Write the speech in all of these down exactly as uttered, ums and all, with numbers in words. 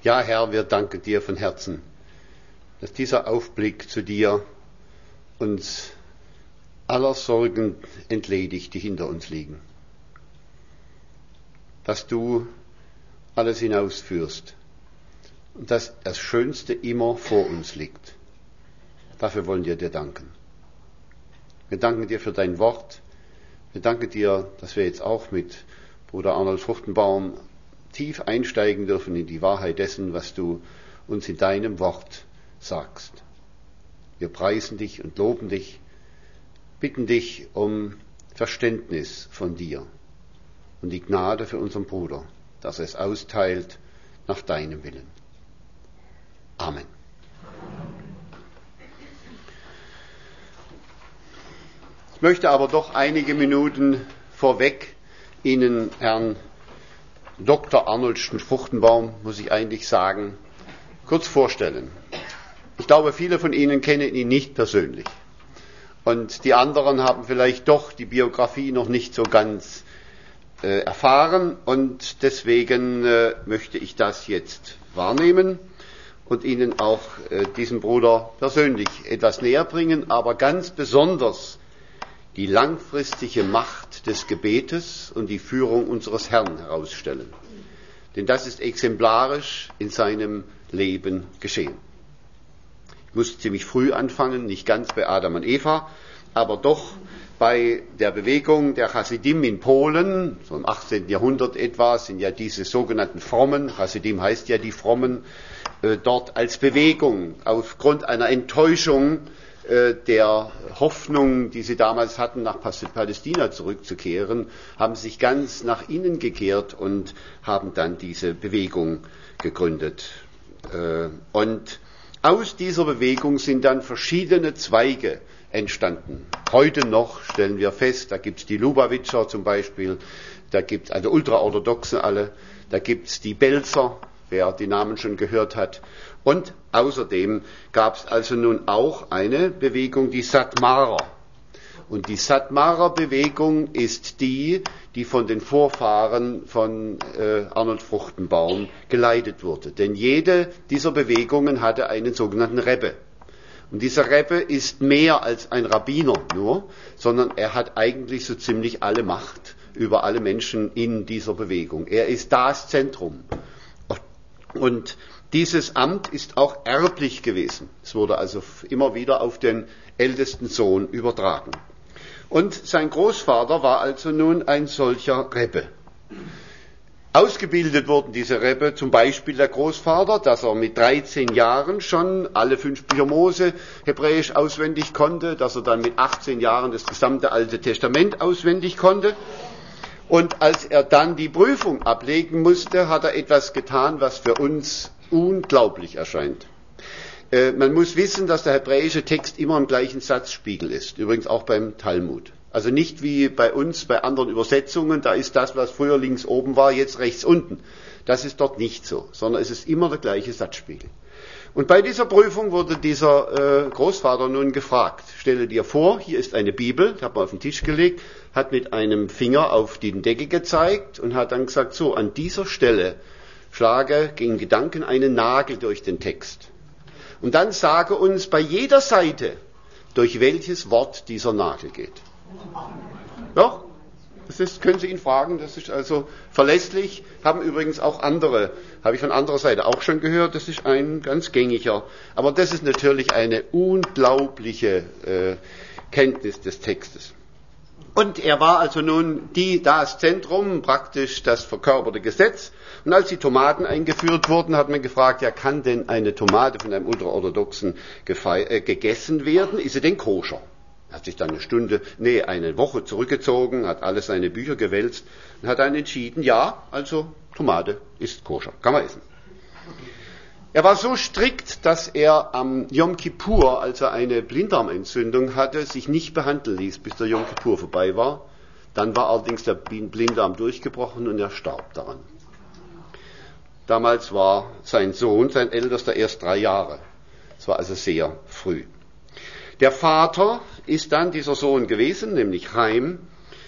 Ja, Herr, wir danken dir von Herzen, dass dieser Aufblick zu dir uns aller Sorgen entledigt, die hinter uns liegen. Dass du alles hinausführst und dass das Schönste immer vor uns liegt. Dafür wollen wir dir danken. Wir danken dir für dein Wort. Wir danken dir, dass wir jetzt auch mit Bruder Arnold Fruchtenbaum tief einsteigen dürfen in die Wahrheit dessen, was du uns in deinem Wort sagst. Wir preisen dich und loben dich, bitten dich um Verständnis von dir und die Gnade für unseren Bruder, dass er es austeilt nach deinem Willen. Amen. Ich möchte aber doch einige Minuten vorweg Ihnen, Herrn Doktor Arnold Fruchtenbaum, muss ich eigentlich sagen, kurz vorstellen. Ich glaube, viele von Ihnen kennen ihn nicht persönlich. Und die anderen haben vielleicht doch die Biografie noch nicht so ganz äh, erfahren. Und deswegen äh, möchte ich das jetzt wahrnehmen und Ihnen auch äh, diesen Bruder persönlich etwas näher bringen, aber ganz besonders die langfristige Macht des Gebetes und die Führung unseres Herrn herausstellen. Denn das ist exemplarisch in seinem Leben geschehen. Ich musste ziemlich früh anfangen, nicht ganz bei Adam und Eva, aber doch bei der Bewegung der Hasidim in Polen, so im achtzehnten Jahrhundert etwa, sind ja diese sogenannten Frommen, Hasidim heißt ja die Frommen, äh, dort als Bewegung aufgrund einer Enttäuschung der Hoffnung, die sie damals hatten, nach Palästina zurückzukehren, haben sich ganz nach innen gekehrt und haben dann diese Bewegung gegründet. Und aus dieser Bewegung sind dann verschiedene Zweige entstanden. Heute noch stellen wir fest, da gibt es die Lubavitcher zum Beispiel, da gibt es also Ultraorthodoxe alle, da gibt es die Belzer, wer die Namen schon gehört hat. Und außerdem gab es also nun auch eine Bewegung, die Satmarer. Und die Satmarer-Bewegung ist die, die von den Vorfahren von äh, Arnold Fruchtenbaum geleitet wurde. Denn jede dieser Bewegungen hatte einen sogenannten Rebbe. Und dieser Rebbe ist mehr als ein Rabbiner nur, sondern er hat eigentlich so ziemlich alle Macht über alle Menschen in dieser Bewegung. Er ist das Zentrum. Und dieses Amt ist auch erblich gewesen. Es wurde also immer wieder auf den ältesten Sohn übertragen. Und sein Großvater war also nun ein solcher Rebbe. Ausgebildet wurden diese Rebbe, zum Beispiel der Großvater, dass er mit dreizehn Jahren schon alle fünf Bücher Mose hebräisch auswendig konnte, dass er dann mit achtzehn Jahren das gesamte Alte Testament auswendig konnte. Und als er dann die Prüfung ablegen musste, hat er etwas getan, was für uns unglaublich erscheint. Äh, man muss wissen, dass der hebräische Text immer im gleichen Satzspiegel ist, übrigens auch beim Talmud. Also nicht wie bei uns, bei anderen Übersetzungen, da ist das, was früher links oben war, jetzt rechts unten. Das ist dort nicht so, sondern es ist immer der gleiche Satzspiegel. Und bei dieser Prüfung wurde dieser äh, Großvater nun gefragt, stelle dir vor, hier ist eine Bibel, hat man auf den Tisch gelegt, hat mit einem Finger auf die Decke gezeigt und hat dann gesagt, so, an dieser Stelle schlage in Gedanken einen Nagel durch den Text. Und dann sage uns bei jeder Seite, durch welches Wort dieser Nagel geht. Doch, das ist, können Sie ihn fragen, das ist also verlässlich, haben übrigens auch andere, habe ich von anderer Seite auch schon gehört, das ist ein ganz gängiger, aber das ist natürlich eine unglaubliche äh, Kenntnis des Textes. Und er war also nun die, das Zentrum, praktisch das verkörperte Gesetz. Und als die Tomaten eingeführt wurden, hat man gefragt, ja, kann denn eine Tomate von einem Ultraorthodoxen gefei- äh, gegessen werden? Ist sie denn koscher? Er hat sich dann eine Stunde, nee, eine Woche zurückgezogen, hat alle seine Bücher gewälzt und hat dann entschieden, ja, also Tomate ist koscher, kann man essen. Er war so strikt, dass er am Yom Kippur, als er eine Blinddarmentzündung hatte, sich nicht behandeln ließ, bis der Yom Kippur vorbei war. Dann war allerdings der Blinddarm durchgebrochen und er starb daran. Damals war sein Sohn, sein Ältester, erst drei Jahre. Es war also sehr früh. Der Vater ist dann dieser Sohn gewesen, nämlich Chaim,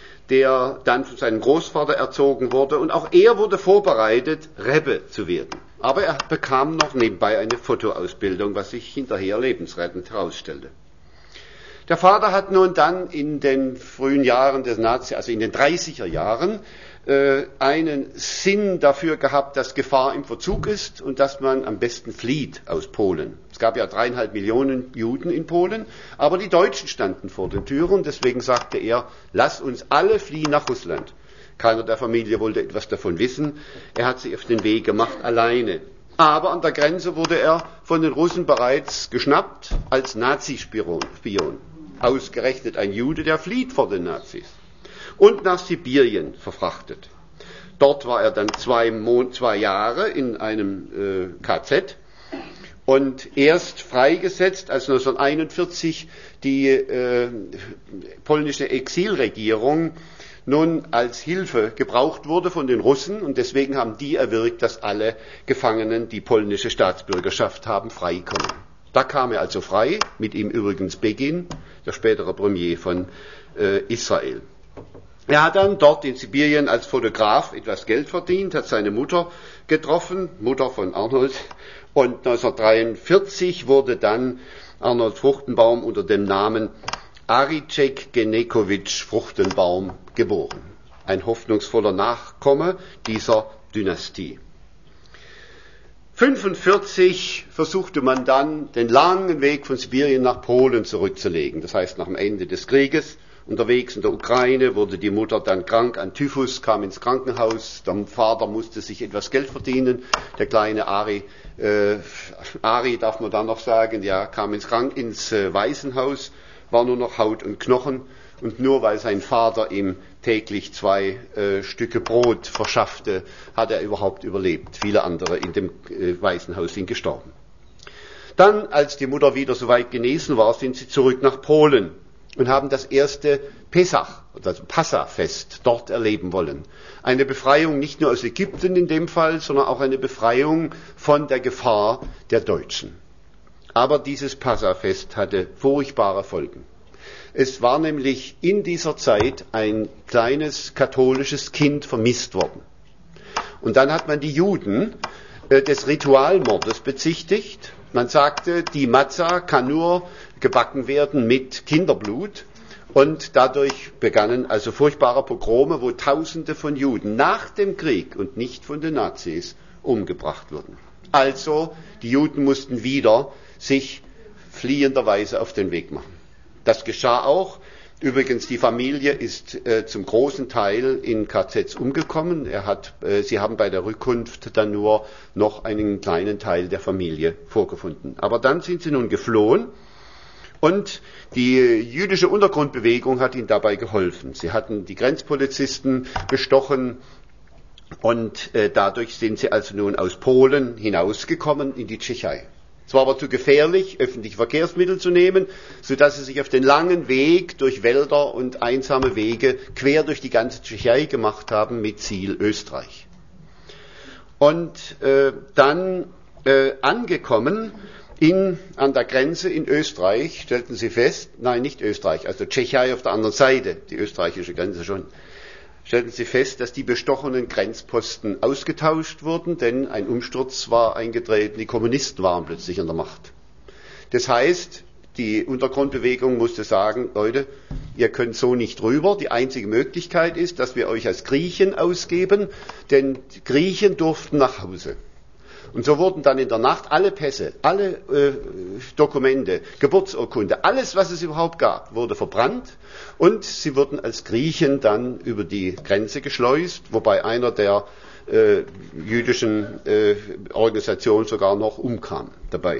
der dann von seinem Großvater erzogen wurde. Und auch er wurde vorbereitet, Rebbe zu werden. Aber er bekam noch nebenbei eine Fotoausbildung, was sich hinterher lebensrettend herausstellte. Der Vater hat nun dann in den frühen Jahren des Nazi, also in den dreißiger Jahren, äh, einen Sinn dafür gehabt, dass Gefahr im Verzug ist und dass man am besten flieht aus Polen. Es gab ja dreieinhalb Millionen Juden in Polen, aber die Deutschen standen vor den Türen, deswegen sagte er, lass uns alle fliehen nach Russland. Keiner der Familie wollte etwas davon wissen. Er hat sich auf den Weg gemacht, alleine. Aber an der Grenze wurde er von den Russen bereits geschnappt als Nazispion. Ausgerechnet ein Jude, der flieht vor den Nazis. Und nach Sibirien verfrachtet. Dort war er dann zwei, Mon- zwei Jahre in einem äh, K Z und erst freigesetzt, als neunzehnhunderteinundvierzig die äh, polnische Exilregierung nun als Hilfe gebraucht wurde von den Russen und deswegen haben die erwirkt, dass alle Gefangenen, die polnische Staatsbürgerschaft haben, freikommen. Da kam er also frei, mit ihm übrigens Begin, der spätere Premier von äh, Israel. Er hat dann dort in Sibirien als Fotograf etwas Geld verdient, hat seine Mutter getroffen, Mutter von Arnold, und neunzehnhundertdreiundvierzig wurde dann Arnold Fruchtenbaum unter dem Namen Aricek Genekowitsch Fruchtenbaum geboren. Ein hoffnungsvoller Nachkomme dieser Dynastie. neunzehnhundertfünfundvierzig versuchte man dann, den langen Weg von Sibirien nach Polen zurückzulegen. Das heißt, nach dem Ende des Krieges, unterwegs in der Ukraine, wurde die Mutter dann krank an Typhus, kam ins Krankenhaus. Der Vater musste sich etwas Geld verdienen. Der kleine Ari, äh, Ari darf man da noch sagen, ja, kam ins, Krank ins äh, Waisenhaus, war nur noch Haut und Knochen. Und nur weil sein Vater ihm täglich zwei äh, Stücke Brot verschaffte, hat er überhaupt überlebt. Viele andere in dem äh, Waisenhaus sind gestorben. Dann, als die Mutter wieder soweit genesen war, sind sie zurück nach Polen und haben das erste Pesach, also Passafest, dort erleben wollen. Eine Befreiung nicht nur aus Ägypten in dem Fall, sondern auch eine Befreiung von der Gefahr der Deutschen. Aber dieses Passafest hatte furchtbare Folgen. Es war nämlich in dieser Zeit ein kleines katholisches Kind vermisst worden. Und dann hat man die Juden äh, des Ritualmordes bezichtigt. Man sagte, die Matzah kann nur gebacken werden mit Kinderblut. Und dadurch begannen also furchtbare Pogrome, wo Tausende von Juden nach dem Krieg und nicht von den Nazis umgebracht wurden. Also, die Juden mussten wieder sich fliehenderweise auf den Weg machen. Das geschah auch. Übrigens, die Familie ist äh, zum großen Teil in K Zs umgekommen. Er hat, äh, sie haben bei der Rückkunft dann nur noch einen kleinen Teil der Familie vorgefunden. Aber dann sind sie nun geflohen und die jüdische Untergrundbewegung hat ihnen dabei geholfen. Sie hatten die Grenzpolizisten bestochen und äh, dadurch sind sie also nun aus Polen hinausgekommen in die Tschechei. Es war aber zu gefährlich, öffentliche Verkehrsmittel zu nehmen, sodass sie sich auf den langen Weg durch Wälder und einsame Wege quer durch die ganze Tschechei gemacht haben mit Ziel Österreich. Und äh, dann äh, angekommen in, an der Grenze in Österreich, stellten sie fest, nein, nicht Österreich, also Tschechei auf der anderen Seite, die österreichische Grenze schon, stellten sie fest, dass die bestochenen Grenzposten ausgetauscht wurden, denn ein Umsturz war eingetreten, die Kommunisten waren plötzlich an der Macht. Das heißt, die Untergrundbewegung musste sagen, Leute, ihr könnt so nicht rüber, die einzige Möglichkeit ist, dass wir euch als Griechen ausgeben, denn die Griechen durften nach Hause. Und so wurden dann in der Nacht alle Pässe, alle äh, Dokumente, Geburtsurkunde, alles, was es überhaupt gab, wurde verbrannt und sie wurden als Griechen dann über die Grenze geschleust, wobei einer der äh, jüdischen äh, Organisationen sogar noch umkam dabei.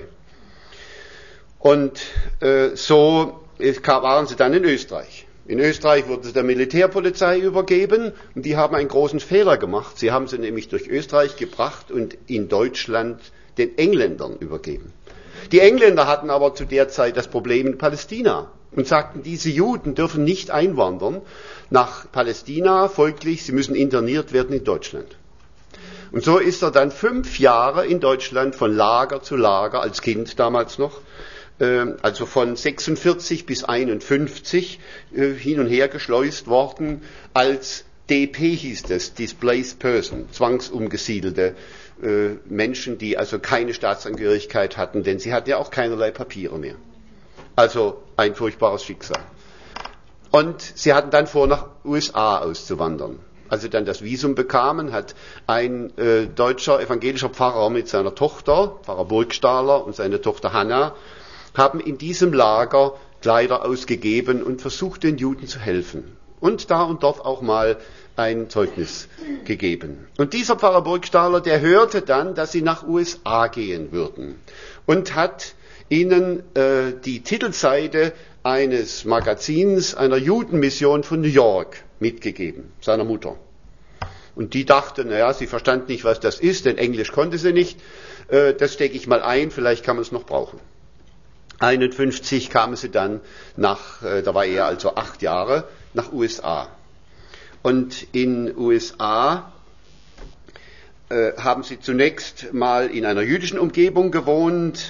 Und äh, so waren sie dann in Österreich. In Österreich wurden sie der Militärpolizei übergeben und die haben einen großen Fehler gemacht. Sie haben sie nämlich durch Österreich gebracht und in Deutschland den Engländern übergeben. Die Engländer hatten aber zu der Zeit das Problem in Palästina und sagten, diese Juden dürfen nicht einwandern nach Palästina, folglich, sie müssen interniert werden in Deutschland. Und so ist er dann fünf Jahre in Deutschland von Lager zu Lager, als Kind damals noch, also von sechsundvierzig bis einundfünfzig hin und her geschleust worden als D P hieß es, Displaced Person, zwangsumgesiedelte äh, Menschen, die also keine Staatsangehörigkeit hatten, denn sie hatten ja auch keinerlei Papiere mehr. Also ein furchtbares Schicksal. Und sie hatten dann vor, nach U S A auszuwandern. Als sie dann das Visum bekamen, hat ein äh, deutscher evangelischer Pfarrer mit seiner Tochter, Pfarrer Burgstahler und seine Tochter Hanna, haben in diesem Lager Kleider ausgegeben und versucht, den Juden zu helfen. Und da und dort auch mal ein Zeugnis gegeben. Und dieser Pfarrer Burgstahler, der hörte dann, dass sie nach U S A gehen würden und hat ihnen äh, die Titelseite eines Magazins einer Judenmission von New York mitgegeben, seiner Mutter. Und die dachte, naja, sie verstand nicht, was das ist, denn Englisch konnte sie nicht. Äh, das stecke ich mal ein, vielleicht kann man es noch brauchen. einundfünfzig kamen sie dann nach, äh, da war er also acht Jahre, nach U S A. Und in U S A äh, haben sie zunächst mal in einer jüdischen Umgebung gewohnt.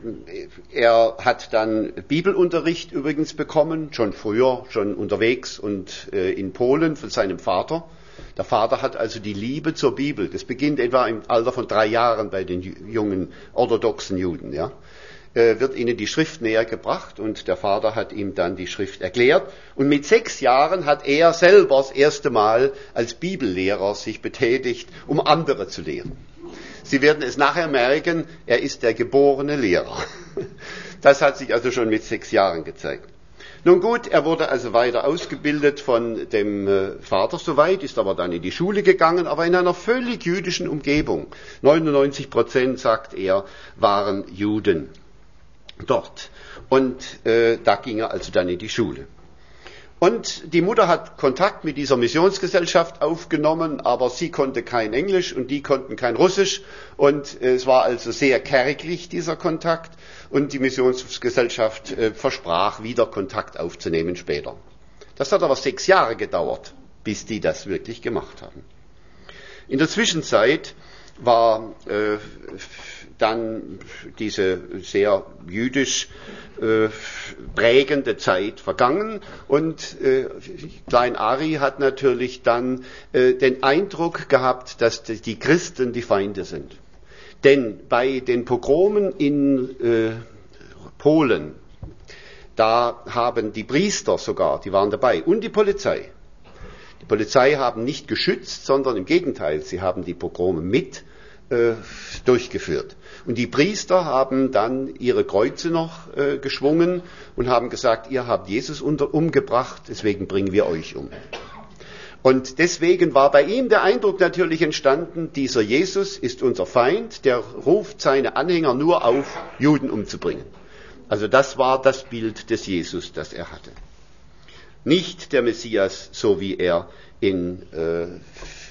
Er hat dann Bibelunterricht übrigens bekommen, schon früher, schon unterwegs und äh, in Polen von seinem Vater. Der Vater hat also die Liebe zur Bibel. Das beginnt etwa im Alter von drei Jahren bei den jungen orthodoxen Juden, ja. Wird ihnen die Schrift näher gebracht und der Vater hat ihm dann die Schrift erklärt. Und mit sechs Jahren hat er selber das erste Mal als Bibellehrer sich betätigt, um andere zu lehren. Sie werden es nachher merken, er ist der geborene Lehrer. Das hat sich also schon mit sechs Jahren gezeigt. Nun gut, er wurde also weiter ausgebildet von dem Vater soweit, ist aber dann in die Schule gegangen, aber in einer völlig jüdischen Umgebung. neunundneunzig Prozent, sagt er, waren Juden dort. Und äh, da ging er also dann in die Schule. Und die Mutter hat Kontakt mit dieser Missionsgesellschaft aufgenommen, aber sie konnte kein Englisch und die konnten kein Russisch. Und äh, es war also sehr kärglich, dieser Kontakt. Und die Missionsgesellschaft äh, versprach, wieder Kontakt aufzunehmen später. Das hat aber sechs Jahre gedauert, bis die das wirklich gemacht haben. In der Zwischenzeit war äh, dann diese sehr jüdisch äh, prägende Zeit vergangen und äh, Klein Ari hat natürlich dann äh, den Eindruck gehabt, dass die Christen die Feinde sind. Denn bei den Pogromen in äh, Polen, da haben die Priester sogar, die waren dabei, und die Polizei. Die Polizei haben nicht geschützt, sondern im Gegenteil, sie haben die Pogrome mit äh, durchgeführt. Und die Priester haben dann ihre Kreuze noch äh, geschwungen und haben gesagt, ihr habt Jesus unter, umgebracht, deswegen bringen wir euch um. Und deswegen war bei ihm der Eindruck natürlich entstanden, dieser Jesus ist unser Feind, der ruft seine Anhänger nur auf, Juden umzubringen. Also das war das Bild des Jesus, das er hatte. Nicht der Messias, so wie er in, äh, in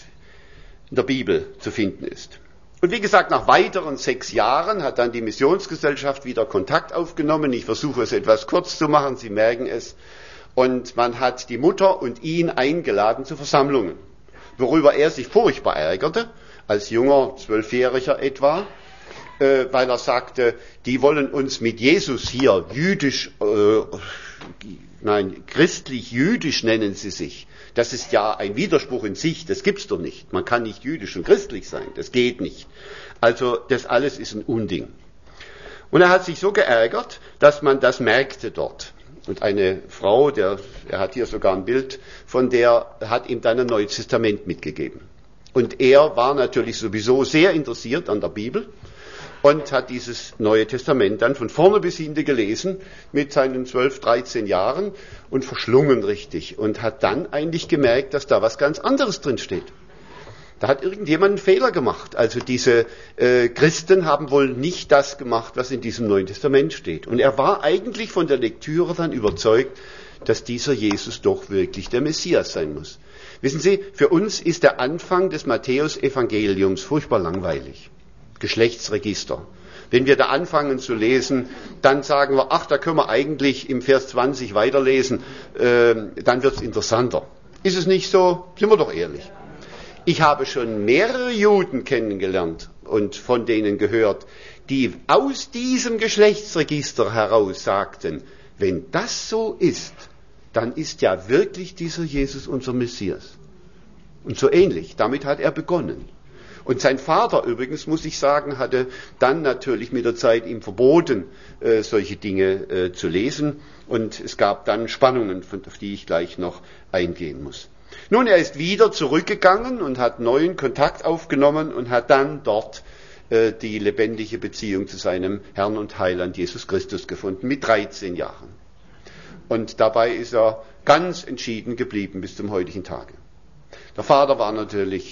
der Bibel zu finden ist. Und wie gesagt, nach weiteren sechs Jahren hat dann die Missionsgesellschaft wieder Kontakt aufgenommen. Ich versuche es etwas kurz zu machen, Sie merken es. Und man hat die Mutter und ihn eingeladen zu Versammlungen, worüber er sich furchtbar ärgerte, als junger Zwölfjähriger etwa, äh, weil er sagte, die wollen uns mit Jesus hier jüdisch, äh, nein, christlich-jüdisch nennen sie sich. Das ist ja ein Widerspruch in sich, das gibt's doch nicht. Man kann nicht jüdisch und christlich sein, das geht nicht. Also das alles ist ein Unding. Und er hat sich so geärgert, dass man das merkte dort. Und eine Frau, der, er hat hier sogar ein Bild von der, hat ihm dann ein Neues Testament mitgegeben. Und er war natürlich sowieso sehr interessiert an der Bibel und hat dieses Neue Testament dann von vorne bis hinten gelesen mit seinen zwölf, dreizehn Jahren und verschlungen richtig und hat dann eigentlich gemerkt, dass da was ganz anderes drin steht. Da hat irgendjemand einen Fehler gemacht. Also diese äh, Christen haben wohl nicht das gemacht, was in diesem Neuen Testament steht. Und er war eigentlich von der Lektüre dann überzeugt, dass dieser Jesus doch wirklich der Messias sein muss. Wissen Sie, für uns ist der Anfang des Matthäus-Evangeliums furchtbar langweilig. Geschlechtsregister. Wenn wir da anfangen zu lesen, dann sagen wir, ach, da können wir eigentlich im Vers zwanzig weiterlesen, äh, dann wird es interessanter. Ist es nicht so? Sind wir doch ehrlich. Ich habe schon mehrere Juden kennengelernt und von denen gehört, die aus diesem Geschlechtsregister heraus sagten, wenn das so ist, dann ist ja wirklich dieser Jesus unser Messias. Und so ähnlich, damit hat er begonnen. Und sein Vater übrigens, muss ich sagen, hatte dann natürlich mit der Zeit ihm verboten, äh, solche Dinge äh, zu lesen. Und es gab dann Spannungen, auf die ich gleich noch eingehen muss. Nun, er ist wieder zurückgegangen und hat neuen Kontakt aufgenommen und hat dann dort äh, die lebendige Beziehung zu seinem Herrn und Heiland Jesus Christus gefunden, mit dreizehn Jahren. Und dabei ist er ganz entschieden geblieben bis zum heutigen Tage. Der Vater war natürlich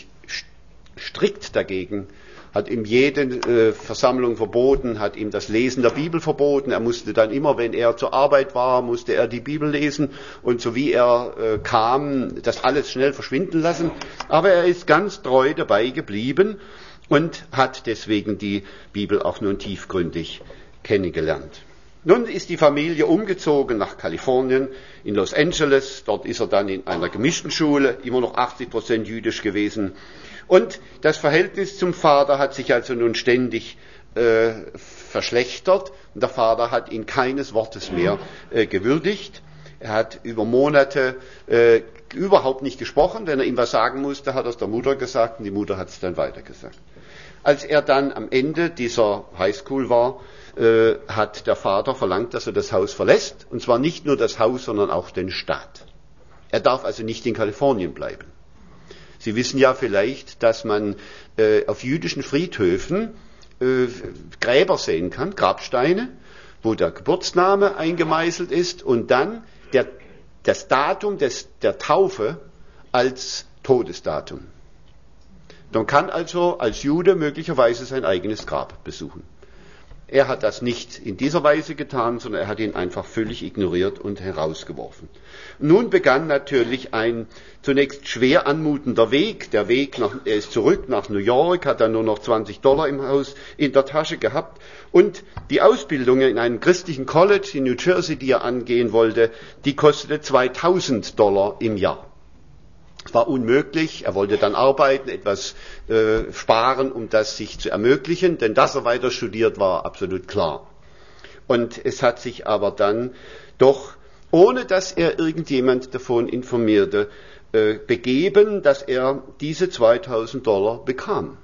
strikt dagegen, hat ihm jede äh, Versammlung verboten, hat ihm das Lesen der Bibel verboten. Er musste dann immer, wenn er zur Arbeit war, musste er die Bibel lesen und so wie er äh, kam, das alles schnell verschwinden lassen. Aber er ist ganz treu dabei geblieben und hat deswegen die Bibel auch nun tiefgründig kennengelernt. Nun ist die Familie umgezogen nach Kalifornien, in Los Angeles. Dort ist er dann in einer gemischten Schule, immer noch achtzig Prozent jüdisch gewesen. Und das Verhältnis zum Vater hat sich also nun ständig äh, verschlechtert. Und der Vater hat ihn keines Wortes mehr äh, gewürdigt. Er hat über Monate äh, überhaupt nicht gesprochen. Wenn er ihm was sagen musste, hat er es der Mutter gesagt und die Mutter hat es dann weitergesagt. Als er dann am Ende dieser Highschool war, äh, hat der Vater verlangt, dass er das Haus verlässt. Und zwar nicht nur das Haus, sondern auch den Staat. Er darf also nicht in Kalifornien bleiben. Sie wissen ja vielleicht, dass man äh, auf jüdischen Friedhöfen äh, Gräber sehen kann, Grabsteine, wo der Geburtsname eingemeißelt ist und dann der, das Datum des, der Taufe als Todesdatum. Man kann also als Jude möglicherweise sein eigenes Grab besuchen. Er hat das nicht in dieser Weise getan, sondern er hat ihn einfach völlig ignoriert und herausgeworfen. Nun begann natürlich ein zunächst schwer anmutender Weg. Der Weg nach, er ist zurück nach New York, hat dann nur noch zwanzig Dollar im Haus in der Tasche gehabt. Und die Ausbildung in einem christlichen College in New Jersey, die er angehen wollte, die kostete zweitausend Dollar im Jahr. Es war unmöglich, er wollte dann arbeiten, etwas äh, sparen, um das sich zu ermöglichen, denn dass er weiter studiert, war absolut klar. Und es hat sich aber dann doch, ohne dass er irgendjemand davon informierte, äh, begeben, dass er diese zweitausend Dollar bekam.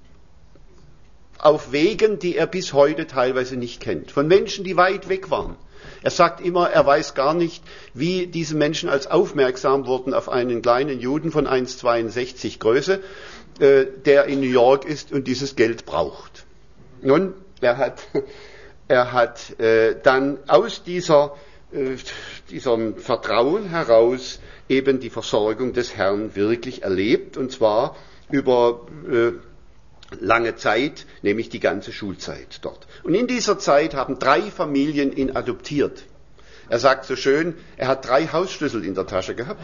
Auf Wegen, die er bis heute teilweise nicht kennt, von Menschen, die weit weg waren. Er sagt immer, er weiß gar nicht, wie diese Menschen als aufmerksam wurden auf einen kleinen Juden von eins Komma zweiundsechzig Größe, äh, der in New York ist und dieses Geld braucht. Nun, er hat, er hat äh, dann aus dieser, äh, diesem Vertrauen heraus eben die Versorgung des Herrn wirklich erlebt, und zwar über äh, lange Zeit, nämlich die ganze Schulzeit dort. Und in dieser Zeit haben drei Familien ihn adoptiert. Er sagt so schön, er hat drei Hausschlüssel in der Tasche gehabt.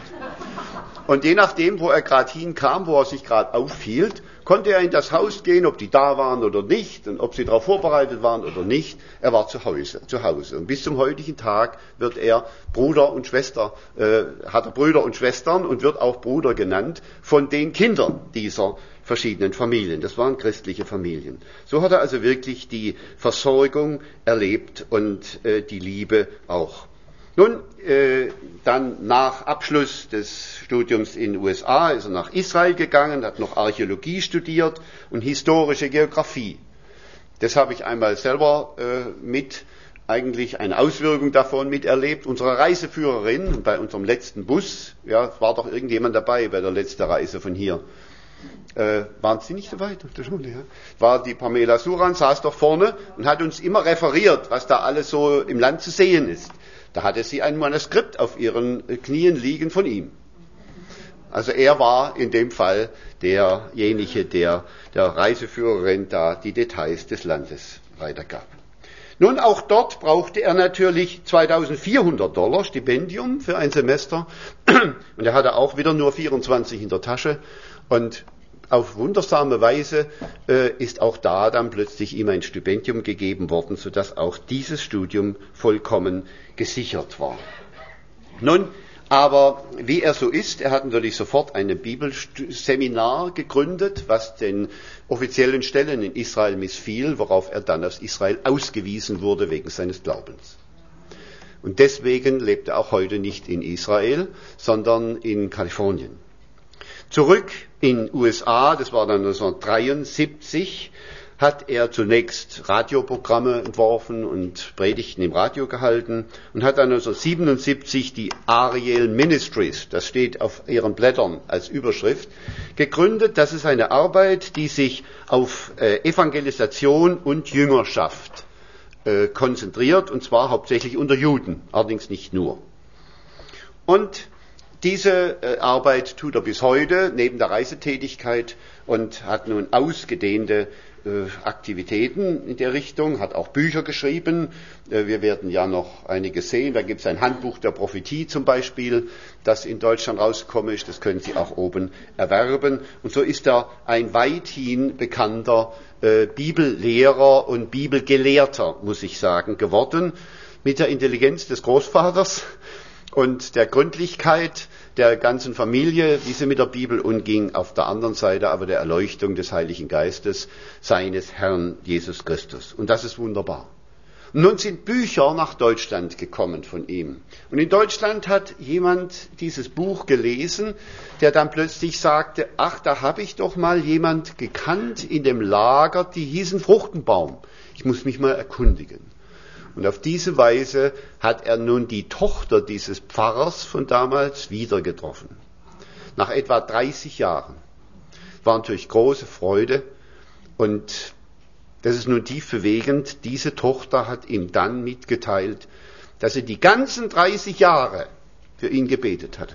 Und je nachdem, wo er gerade hinkam, wo er sich gerade aufhielt, konnte er in das Haus gehen, ob die da waren oder nicht und ob sie darauf vorbereitet waren oder nicht. Er war zu Hause. Zu Hause. Und bis zum heutigen Tag wird er Bruder und Schwester, äh, hat er Brüder und Schwestern und wird auch Bruder genannt von den Kindern dieser verschiedenen Familien. Das waren christliche Familien. So hat er also wirklich die Versorgung erlebt und äh, die Liebe auch. Nun, äh, dann nach Abschluss des Studiums in den U S A ist er nach Israel gegangen, hat noch Archäologie studiert und historische Geographie. Das habe ich einmal selber äh, mit, eigentlich eine Auswirkung davon miterlebt. Unsere Reiseführerin bei unserem letzten Bus, ja, war doch irgendjemand dabei bei der letzten Reise von hier. Äh, waren Sie nicht so weit auf der Schule? Ja? War die Pamela Suran, saß doch vorne und hat uns immer referiert, was da alles so im Land zu sehen ist. Da hatte sie ein Manuskript auf ihren Knien liegen von ihm. Also er war in dem Fall derjenige, der der Reiseführerin da die Details des Landes weitergab. Nun, auch dort brauchte er natürlich zweitausendvierhundert Dollar Stipendium für ein Semester. Und er hatte auch wieder nur vierundzwanzig in der Tasche. Und auf wundersame Weise äh, ist auch da dann plötzlich ihm ein Stipendium gegeben worden, sodass auch dieses Studium vollkommen gesichert war. Nun, aber wie er so ist, er hat natürlich sofort ein Bibelseminar gegründet, was den offiziellen Stellen in Israel missfiel, worauf er dann aus Israel ausgewiesen wurde wegen seines Glaubens. Und deswegen lebt er auch heute nicht in Israel, sondern in Kalifornien. Zurück in den U S A, das war dann neunzehnhundertdreiundsiebzig, hat er zunächst Radioprogramme entworfen und Predigten im Radio gehalten und hat dann neunzehnhundertsiebenundsiebzig die Ariel Ministries, das steht auf ihren Blättern als Überschrift, gegründet. Das ist eine Arbeit, die sich auf äh, Evangelisation und Jüngerschaft äh, konzentriert, und zwar hauptsächlich unter Juden, allerdings nicht nur. Und diese äh, Arbeit tut er bis heute neben der Reisetätigkeit und hat nun ausgedehnte äh, Aktivitäten in der Richtung, hat auch Bücher geschrieben. Äh, wir werden ja noch einige sehen. Da gibt es ein Handbuch der Prophetie zum Beispiel, das in Deutschland rausgekommen ist. Das können Sie auch oben erwerben. Und so ist er ein weithin bekannter äh, Bibellehrer und Bibelgelehrter, muss ich sagen, geworden, mit der Intelligenz des Großvaters und der Gründlichkeit der ganzen Familie, wie sie mit der Bibel umging, auf der anderen Seite aber der Erleuchtung des Heiligen Geistes seines Herrn Jesus Christus. Und das ist wunderbar. Und nun sind Bücher nach Deutschland gekommen von ihm. Und in Deutschland hat jemand dieses Buch gelesen, der dann plötzlich sagte, ach, da habe ich doch mal jemand gekannt in dem Lager, die hießen Fruchtenbaum. Ich muss mich mal erkundigen. Und auf diese Weise hat er nun die Tochter dieses Pfarrers von damals wieder getroffen. Nach etwa dreißig Jahren. War natürlich große Freude. Und das ist nun tief bewegend. Diese Tochter hat ihm dann mitgeteilt, dass sie die ganzen dreißig Jahre für ihn gebetet hatte.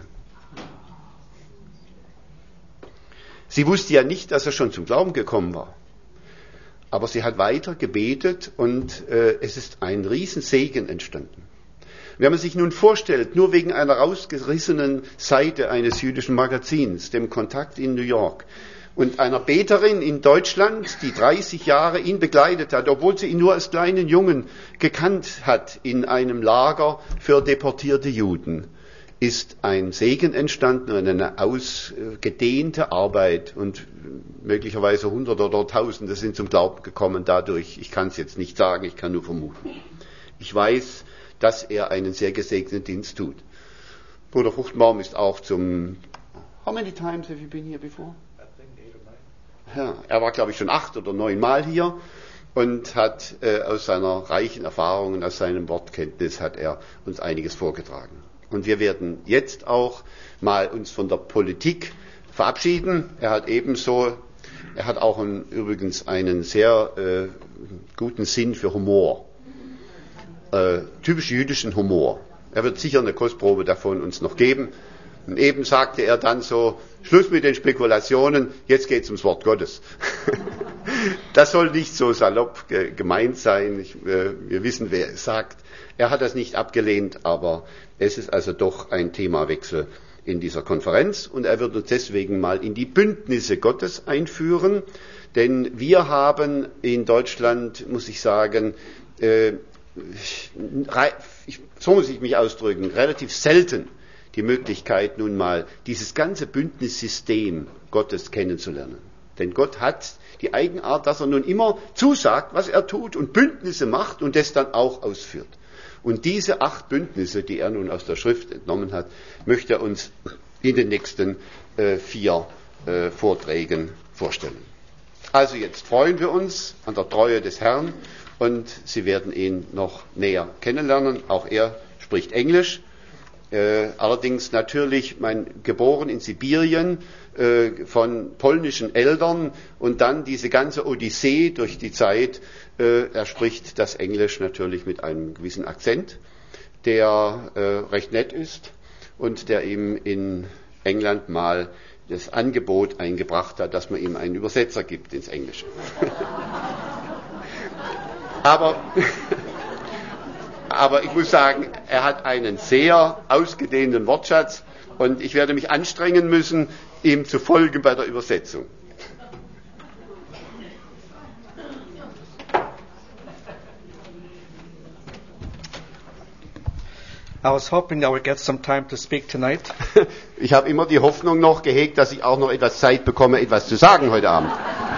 Sie wusste ja nicht, dass er schon zum Glauben gekommen war. Aber sie hat weiter gebetet und äh, es ist ein Riesensegen entstanden. Wenn man sich nun vorstellt, nur wegen einer rausgerissenen Seite eines jüdischen Magazins, dem Kontakt in New York, und einer Beterin in Deutschland, die dreißig Jahre ihn begleitet hat, obwohl sie ihn nur als kleinen Jungen gekannt hat in einem Lager für deportierte Juden, ist ein Segen entstanden und eine ausgedehnte Arbeit, und möglicherweise Hunderte oder Tausende sind zum Glauben gekommen dadurch. Ich kann es jetzt nicht sagen, ich kann nur vermuten. Ich weiß, dass er einen sehr gesegneten Dienst tut. Bruder Fruchtenbaum ist auch zum... How many times have you been here before? I think eight or nine. Ja, er war, glaube ich, schon acht oder neun Mal hier und hat äh, aus seiner reichen Erfahrung und aus seinem Wortkenntnis hat er uns einiges vorgetragen. Und wir werden jetzt auch mal uns von der Politik verabschieden. Er hat ebenso, er hat auch einen, übrigens einen sehr äh, guten Sinn für Humor. Äh, typisch jüdischen Humor. Er wird sicher eine Kostprobe davon uns noch geben. Und eben sagte er dann so, Schluss mit den Spekulationen, jetzt geht's ums Wort Gottes. Das soll nicht so salopp ge- gemeint sein. Ich, äh, wir wissen, wer es sagt. Er hat das nicht abgelehnt, aber es ist also doch ein Themawechsel in dieser Konferenz. Und er wird uns deswegen mal in die Bündnisse Gottes einführen. Denn wir haben in Deutschland, muss ich sagen, äh, ich, so muss ich mich ausdrücken, relativ selten die Möglichkeit, nun mal dieses ganze Bündnissystem Gottes kennenzulernen. Denn Gott hat die Eigenart, dass er nun immer zusagt, was er tut und Bündnisse macht und das dann auch ausführt. Und diese acht Bündnisse, die er nun aus der Schrift entnommen hat, möchte er uns in den nächsten äh, vier äh, Vorträgen vorstellen. Also jetzt freuen wir uns an der Treue des Herrn und Sie werden ihn noch näher kennenlernen. Auch er spricht Englisch. Äh, allerdings natürlich, mein, geboren in Sibirien, äh, von polnischen Eltern und dann diese ganze Odyssee durch die Zeit. Äh, er spricht das Englisch natürlich mit einem gewissen Akzent, der äh, recht nett ist und der ihm in England mal das Angebot eingebracht hat, dass man ihm einen Übersetzer gibt ins Englische. Aber... Aber ich muss sagen, er hat einen sehr ausgedehnten Wortschatz und ich werde mich anstrengen müssen, ihm zu folgen bei der Übersetzung. I was hoping I would get some time to speak tonight. Ich habe immer die Hoffnung noch gehegt, dass ich auch noch etwas Zeit bekomme, etwas zu sagen heute Abend.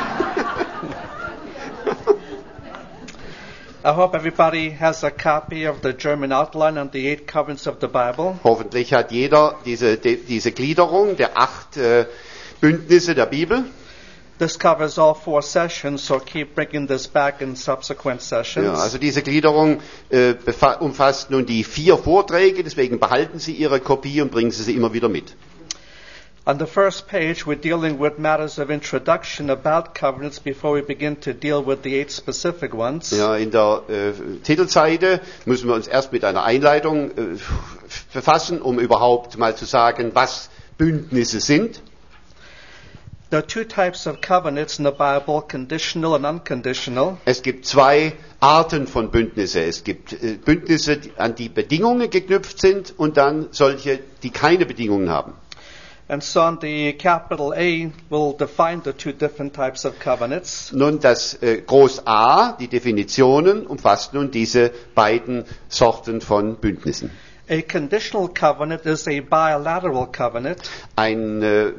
I hope everybody has a copy of the German outline on the eight covenants of the Bible. Hoffentlich hat jeder diese, die, diese Gliederung der acht äh, Bündnisse der Bibel. This covers all four sessions, so keep bringing this back in subsequent sessions. Ja, also diese Gliederung äh, befa- umfasst nun die vier Vorträge, deswegen behalten Sie Ihre Kopie und bringen Sie sie immer wieder mit. On the first page, we're dealing with matters of introduction about covenants before we begin to deal with the eight specific ones. Ja, in der äh, Titelseite müssen wir uns erst mit einer Einleitung äh, befassen, um überhaupt mal zu sagen, was Bündnisse sind. There are two types of covenants in the Bible, conditional and unconditional. Es gibt zwei Arten von Bündnisse. Es gibt äh, Bündnisse, die an die Bedingungen geknüpft sind und dann solche, die keine Bedingungen haben. And so on the capital A will define the two different types of covenants. Nun, das äh, Groß A, die Definitionen, umfasst nun diese beiden Sorten von Bündnissen. A conditional covenant is a bilateral covenant. Ein äh,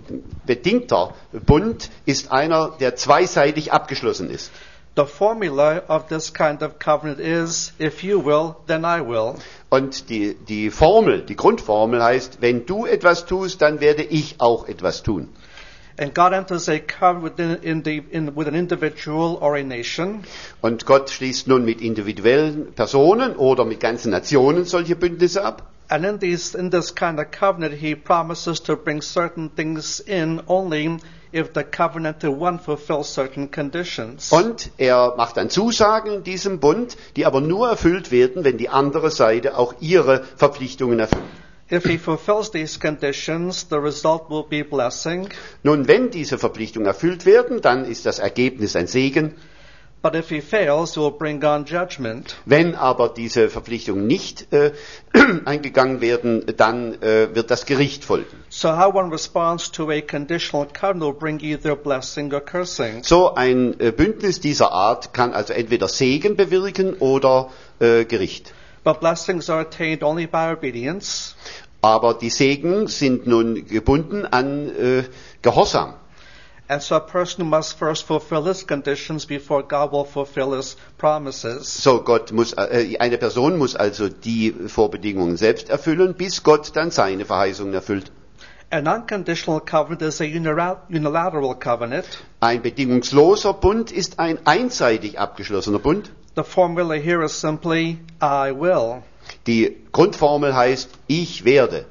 bedingter Bund ist einer, der zweiseitig abgeschlossen ist. The formula of this kind of covenant is, if you will, then I will. Und die, die Formel, die Grundformel heißt, wenn du etwas tust, dann werde ich auch etwas tun. And God enters a covenant within, in the, in, with an individual or a nation. Und Gott schließt nun mit individuellen Personen oder mit ganzen Nationen solche Bündnisse ab. And in these, in this kind of covenant, He promises to bring certain things in only if the covenanted one fulfills certain conditions. Und er macht dann Zusagen in diesem Bund, die aber nur erfüllt werden, wenn die andere Seite auch ihre Verpflichtungen erfüllt. If he fulfills these conditions, the result will be blessing. Nun, wenn diese Verpflichtungen erfüllt werden, dann ist das Ergebnis ein Segen. But if he fails, it will bring on judgment. Wenn aber diese Verpflichtungen nicht äh, eingegangen werden, dann äh, wird das Gericht folgen. So how one responds to a conditional covenant will bring either blessing or cursing. So ein äh, Bündnis dieser Art kann also entweder Segen bewirken oder äh, Gericht. But blessings are attained only by obedience. Aber die Segen sind nun gebunden an äh, Gehorsam. And so a person must first fulfill his conditions before God will fulfill his promises. So Gott muss, äh, eine Person muss also die Vorbedingungen selbst erfüllen, bis Gott dann seine Verheißungen erfüllt. An unconditional covenant is a unilateral covenant. Ein bedingungsloser Bund ist ein einseitig abgeschlossener Bund. The formula here is simply, I will. Die Grundformel heißt, ich werde.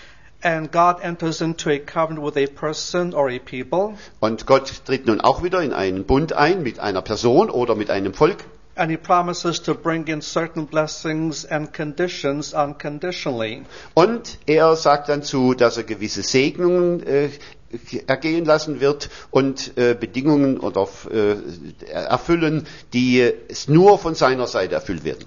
And God enters into a covenant with a person or a people. Und Gott tritt nun auch wieder in einen Bund ein mit einer Person oder mit einem Volk. And He promises to bring in certain blessings and conditions unconditionally. Und er sagt dann zu, dass er gewisse Segnungen äh, ergehen lassen wird und äh, Bedingungen oder äh, erfüllen, die äh, nur von seiner Seite erfüllt werden.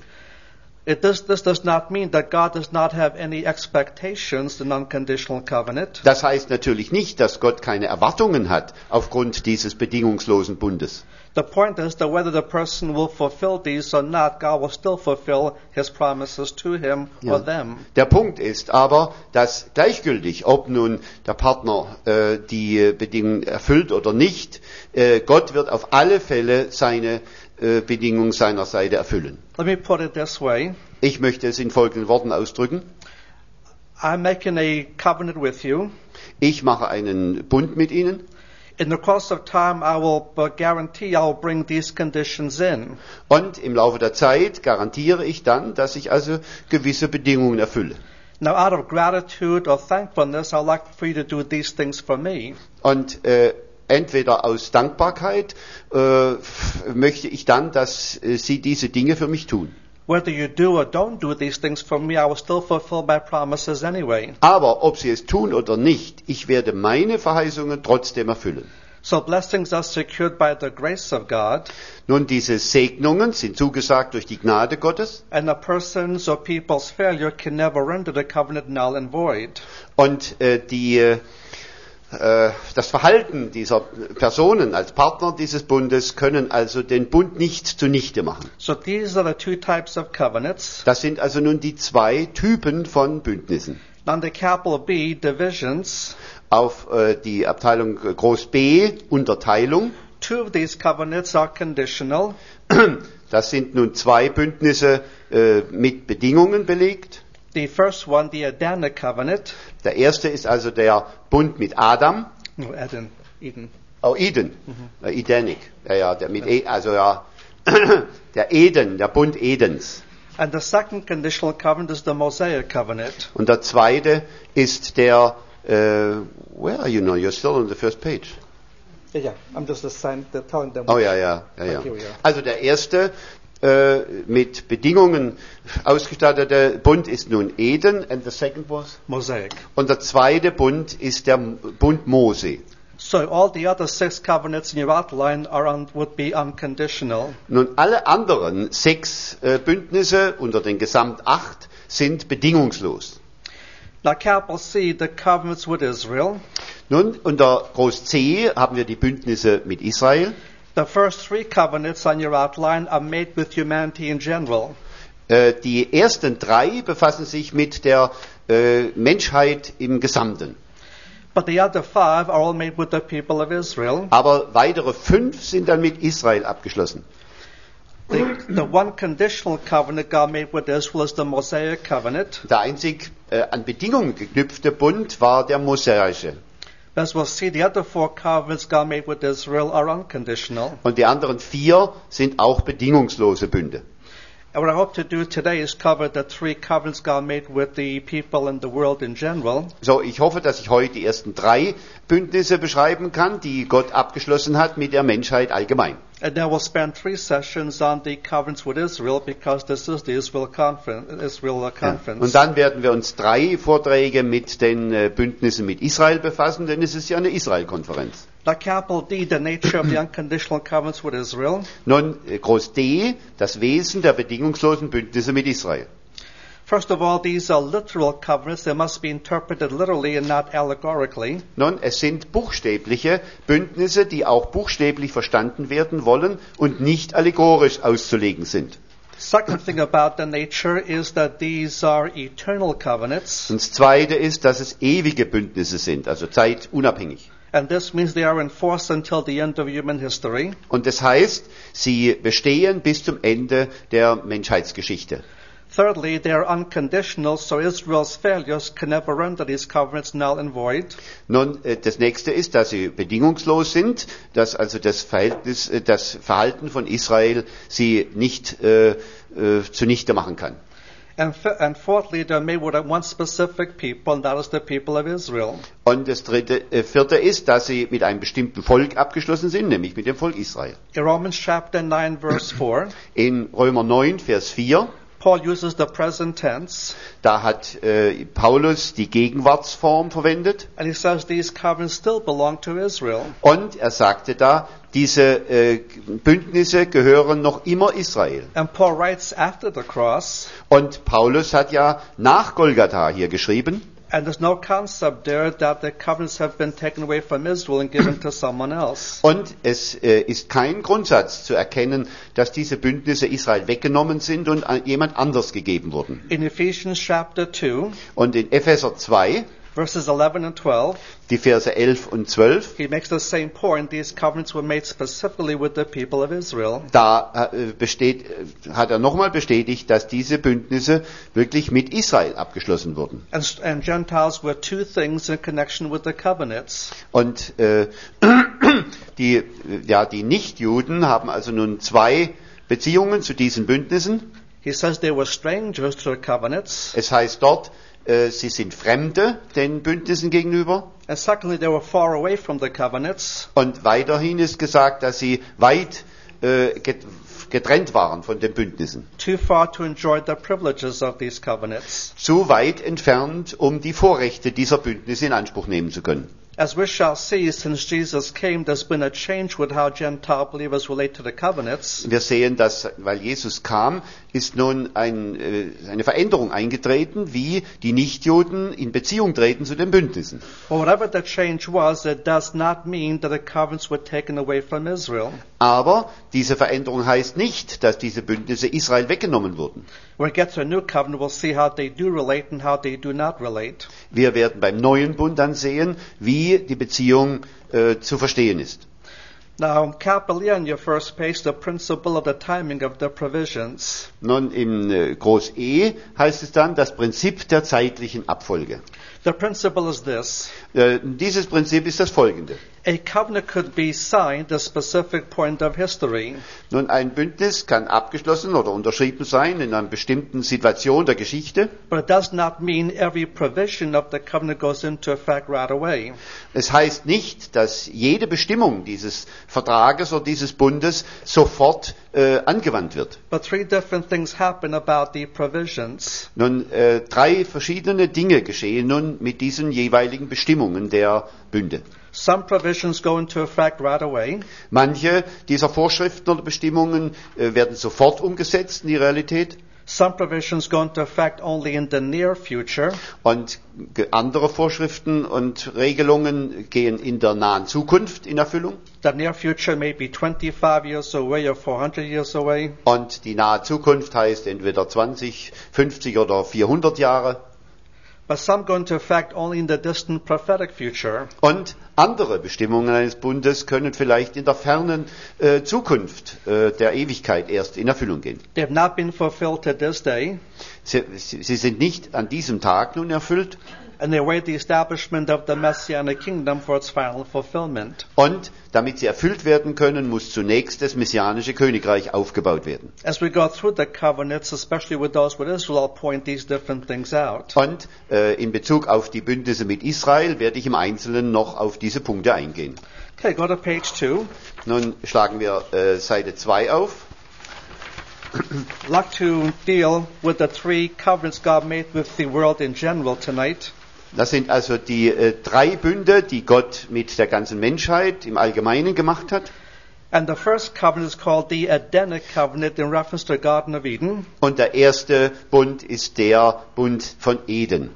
It does, this does not mean that God does not have any expectations in unconditional covenant. Das heißt natürlich nicht, dass Gott keine Erwartungen hat aufgrund dieses bedingungslosen Bundes. The point is that whether the person will fulfill these or not, God will still fulfill His promises to him Ja. or them. Der Punkt ist aber, dass gleichgültig, ob nun der Partner äh, die Bedingungen erfüllt oder nicht, äh, Gott wird auf alle Fälle seine äh, Bedingungen seiner Seite erfüllen. Let me put it this way. Ich möchte es in folgenden Worten ausdrücken. I'm making a covenant with you. Ich mache einen Bund mit Ihnen. In the course of time, I will uh, guarantee I will bring these conditions in. Und im Laufe der Zeit garantiere ich dann, dass ich also gewisse Bedingungen erfülle. Now, out of gratitude or thankfulness, I'd like for you to do these things for me. Und äh, entweder aus Dankbarkeit äh, möchte ich dann, dass äh, Sie diese Dinge für mich tun. Whether you do or don't do these things for me, I will still fulfill my promises anyway. Aber ob Sie es tun oder nicht, ich werde meine Verheißungen trotzdem erfüllen. So blessings are secured by the grace of God, Nun, diese Segnungen sind zugesagt durch die Gnade Gottes. and a person's or people's failure can never render the covenant null and void. Und äh, die, äh, das Verhalten dieser Personen als Partner dieses Bundes können also den Bund nicht zunichte machen. So these are the two types of covenants. Das sind also nun die zwei Typen von Bündnissen. Under capital B, divisions. Auf äh, die Abteilung Groß B, Unterteilung. Two of these covenants are conditional. Das sind nun zwei Bündnisse äh, mit Bedingungen belegt. The first one, the Adamic covenant. Der erste ist also der Bund mit Adam. No, Eden. Eden. Oh, Eden. Mhm. Äh, Edenic. Ja, ja, der mit e, also ja, der Eden, der Bund Edens. And the second conditional covenant is the Mosaic covenant. Und der zweite ist der, uh, where are you now? You're still on the first page. Yeah, yeah. I'm just assign, telling them. Oh ja, ja, ja, ja. Here we are. Also der erste äh, mit Bedingungen ausgestattete Bund ist nun Eden, and the second was? Mosaic. Und der zweite Bund ist der Bund Mose. So all the other six covenants in your outline are un, would be unconditional. Nun alle anderen sechs äh, Bündnisse unter den gesamt acht sind bedingungslos. Now capital C, the covenants with Israel. Nun unter Groß C haben wir die Bündnisse mit Israel. The first three covenants on your outline are made with humanity in general. Äh, die ersten drei befassen sich mit der äh, Menschheit im Gesamten. But the other five are all made with the people of Israel. Aber weitere fünf sind dann mit Israel abgeschlossen. The, the one conditional covenant God made with Israel is the Mosaic covenant. Der einzig äh, an Bedingungen geknüpfte Bund war der mosaische. As we'll see, the other four covenants God made with Israel are unconditional. Und die anderen vier sind auch bedingungslose Bünde. And what I hope to do today is cover the three covenants God made with the people and the world in general. So, ich hoffe, dass ich heute die ersten drei Bündnisse beschreiben kann, die Gott abgeschlossen hat mit der Menschheit allgemein. And then we'll spend three sessions on the covenants with Israel because this is the Israel conference. Israel conference. Ja. Und dann werden wir uns drei Vorträge mit den äh, Bündnissen mit Israel befassen, denn es ist ja eine Israel-Konferenz. Now, capital D, the nature of the unconditional covenants with Israel. Nun, äh, Groß D, das Wesen der bedingungslosen Bündnisse mit Israel. First of all, these are literal covenants. They must be interpreted literally and not allegorically. Nun, es sind buchstäbliche Bündnisse, die auch buchstäblich verstanden werden wollen und nicht allegorisch auszulegen sind. Second thing about the nature is that these are eternal covenants. Und das Zweite ist, dass es ewige Bündnisse sind, also zeitunabhängig. And this means they are enforced until the end of human history. Und das heißt, sie bestehen bis zum Ende der Menschheitsgeschichte. Thirdly, they are unconditional, so Israel's failures can never render these covenants null and void. Nun, das nächste ist, dass sie bedingungslos sind, dass also das Verhältnis, das Verhalten von Israel sie nicht äh, äh, zunichte machen kann. And, and fourthly, they're made with one specific people, and that is the people of Israel. Und das dritte, äh, vierte ist, dass sie mit einem bestimmten Volk abgeschlossen sind, nämlich mit dem Volk Israel. In Romans chapter nine, verse four, in Römer neun, Vers vier, Paul uses the present tense. Da hat äh, Paulus die Gegenwartsform verwendet. And he says these covenants still belong to Israel. Und er sagte da, diese äh, Bündnisse gehören noch immer Israel. And Paul writes after the cross. Und Paulus hat ja nach Golgatha hier geschrieben. And there's no concept there that the covenants have been taken away from Israel and given to someone else. Und es äh, ist kein Grundsatz zu erkennen, dass diese Bündnisse Israel weggenommen sind und an jemand anders gegeben wurden. In Ephesians chapter two, und in Epheser zwei, verses eleven and twelve, die Verse elf und zwölf, he makes the same point. These covenants were made specifically with the people of Israel. Da äh, besteht, hat er nochmal bestätigt, dass diese Bündnisse wirklich mit Israel abgeschlossen wurden. And, and Gentiles were two things in connection with the covenants. Und äh, die, ja, die Nichtjuden haben also nun zwei Beziehungen zu diesen Bündnissen. He says they were strangers to the covenants. Es heißt dort, äh, sie sind Fremde den Bündnissen gegenüber. And secondly, they were far away from the covenants. Und weiterhin ist gesagt, dass sie weit äh, getrennt waren von den Bündnissen. Too far to enjoy the privileges of these covenants. Zu weit entfernt, um die Vorrechte dieser Bündnisse in Anspruch nehmen zu können. As we shall see, since Jesus came, there's been a change with how Gentile believers relate to the covenants. Wir sehen, dass, weil Jesus kam, ist nun ein, äh, eine Veränderung eingetreten, wie die Nichtjuden in Beziehung treten zu den Bündnissen. But whatever the change was, it does not mean that the covenants were taken away from Israel. Aber diese Veränderung heißt nicht, dass diese Bündnisse Israel weggenommen wurden. When we get to a new covenant, we'll see how they do relate and how they do not relate. Wir werden beim neuen Bund dann sehen, wie die Beziehung äh, zu verstehen ist. Now, capital E on your first page, the principle of the timing of the provisions. Nun, in äh, Groß E heißt es dann das Prinzip der zeitlichen Abfolge. The principle is this. Äh, dieses Prinzip ist das folgende. A covenant could be signed at a specific point of history. Nun, ein Bündnis kann abgeschlossen oder unterschrieben sein in einer bestimmten Situation der Geschichte. But it does not mean every provision of the covenant goes into effect right away. Es heißt nicht, dass jede Bestimmung dieses Vertrages oder dieses Bundes sofort äh, angewandt wird. But three different things happen about the provisions. Nun, äh, drei verschiedene Dinge geschehen nun mit diesen jeweiligen Bestimmungen der Bünde. Some provisions go into effect right away. Manche dieser Vorschriften oder Bestimmungen äh, werden sofort umgesetzt in die Realität. Some provisions go into effect only in the near future. Und andere Vorschriften und Regelungen gehen in der nahen Zukunft in Erfüllung. The near future may be twenty-five years away or four hundred years away. Und die nahe Zukunft heißt entweder zwanzig, fünfzig oder vierhundert Jahre. But some go into effect only in the distant prophetic future. Und andere Bestimmungen eines Bundes können vielleicht in der fernen äh, Zukunft äh, der Ewigkeit erst in Erfüllung gehen. They have not been fulfilled to this day, Sie, sie sind nicht an diesem Tag nun erfüllt. and they await the establishment of the Messianic kingdom for its final fulfillment. Und damit sie erfüllt werden können, muss zunächst das messianische Königreich aufgebaut werden. As we go through the covenants, especially with those with Israel, I'll point these different things out. Und äh, in Bezug auf die Bündnisse mit Israel werde ich im Einzelnen noch auf diese Punkte eingehen. Okay, go to page two. Nun schlagen wir äh, Seite zwei auf. I'd like to deal with the three covenants God made with the world in general tonight. Das sind also die äh, drei Bünde, die Gott mit der ganzen Menschheit im Allgemeinen gemacht hat. And the first covenant is called the Edenic covenant in reference to the Garden of Eden. Und der erste Bund ist der Bund von Eden.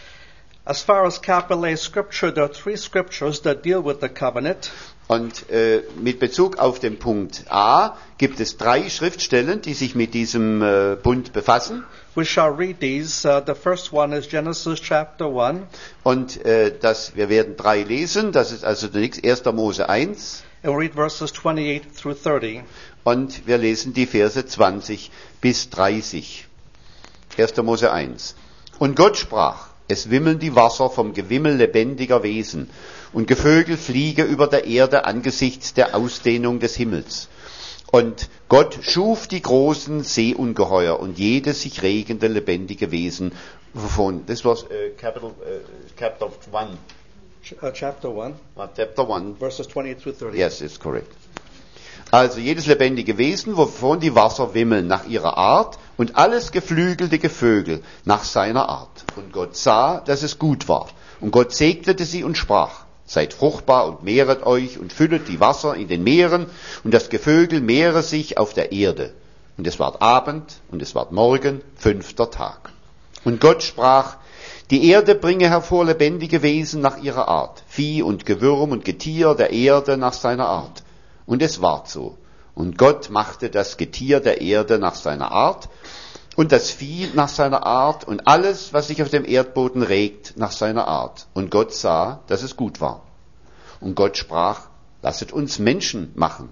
As far as capital A scripture, there are three scriptures that deal with the covenant. Und äh, mit Bezug auf den Punkt A gibt es drei Schriftstellen, die sich mit diesem äh, Bund befassen. We shall read these. Uh, the first one is Genesis chapter one. Und äh, das, wir werden drei lesen. Das ist also zunächst erster Mose eins. And we'll read verses twenty-eight through thirty. Und wir lesen die Verse zwanzig bis dreißig. erster Mose eins. Und Gott sprach, es wimmeln die Wasser vom Gewimmel lebendiger Wesen, und Gevögel fliege über der Erde angesichts der Ausdehnung des Himmels. Und Gott schuf die großen Seeungeheuer und jedes sich regende lebendige Wesen, wovon, das war uh, capital, uh, chapter one. Ch- uh, chapter one, Uh, chapter one. verses twenty-eight through thirty. Yes, it's correct. Also jedes lebendige Wesen, wovon die Wasser wimmeln nach ihrer Art, und alles geflügelte Gevögel nach seiner Art. Und Gott sah, dass es gut war. Und Gott segnete sie und sprach, seid fruchtbar und mehret euch und füllet die Wasser in den Meeren, und das Gevögel mehre sich auf der Erde. Und es ward Abend, und es ward Morgen, fünfter Tag. Und Gott sprach, die Erde bringe hervor lebendige Wesen nach ihrer Art, Vieh und Gewürm und Getier der Erde nach seiner Art. Und es ward so. Und Gott machte das Getier der Erde nach seiner Art und das Vieh nach seiner Art und alles, was sich auf dem Erdboden regt, nach seiner Art. Und Gott sah, dass es gut war. Und Gott sprach, lasset uns Menschen machen,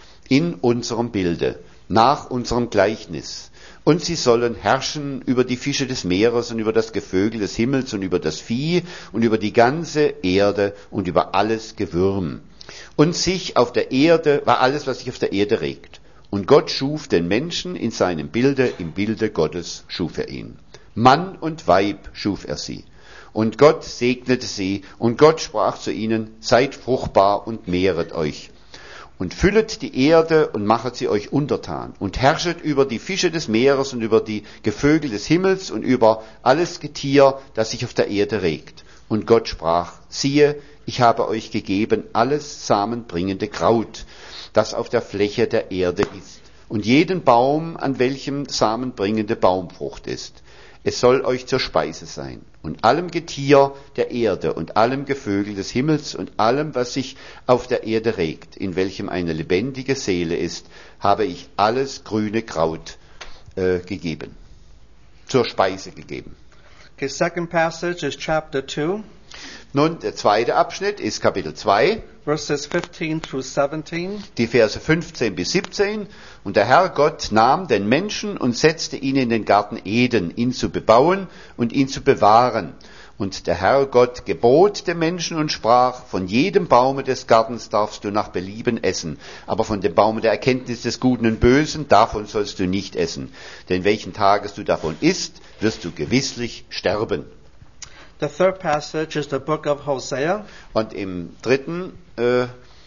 in unserem Bilde, nach unserem Gleichnis. Und sie sollen herrschen über die Fische des Meeres und über das Gevögel des Himmels und über das Vieh und über die ganze Erde und über alles Gewürm. Und sich auf der Erde, war alles, was sich auf der Erde regt. Und Gott schuf den Menschen in seinem Bilde, im Bilde Gottes schuf er ihn. Mann und Weib schuf er sie. Und Gott segnete sie, und Gott sprach zu ihnen, seid fruchtbar und mehret euch. Und füllet die Erde und machet sie euch untertan. Und herrschet über die Fische des Meeres und über die Gevögel des Himmels und über alles Getier, das sich auf der Erde regt. Und Gott sprach, siehe, ich habe euch gegeben alles samenbringende Kraut, das auf der Fläche der Erde ist, und jeden Baum, an welchem samenbringende Baumfrucht ist. Es soll euch zur Speise sein. Und allem Getier der Erde und allem Gevögel des Himmels und allem, was sich auf der Erde regt, in welchem eine lebendige Seele ist, habe ich alles grüne Kraut äh, gegeben, zur Speise gegeben. Okay, second passage is chapter two. Nun, der zweite Abschnitt ist Kapitel zwei, verses fifteen through seventeen. die Verse fünfzehn bis siebzehn. Und der Herr Gott nahm den Menschen und setzte ihn in den Garten Eden, ihn zu bebauen und ihn zu bewahren. Und der Herr Gott gebot dem Menschen und sprach, von jedem Baume des Gartens darfst du nach Belieben essen, aber von dem Baume der Erkenntnis des Guten und Bösen, davon sollst du nicht essen. Denn welchen Tages du davon isst, wirst du gewisslich sterben. The third passage is the book of Hosea. Und im dritten äh,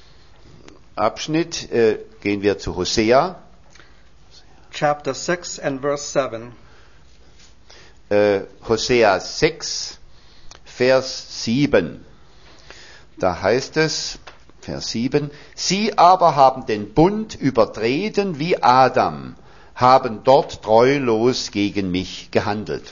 Abschnitt äh, gehen wir zu Hosea, Chapter six and verse seven. äh, Hosea sechs, Vers sieben. Da heißt es, Vers sieben, sie aber haben den Bund übertreten wie Adam, haben dort treulos gegen mich gehandelt.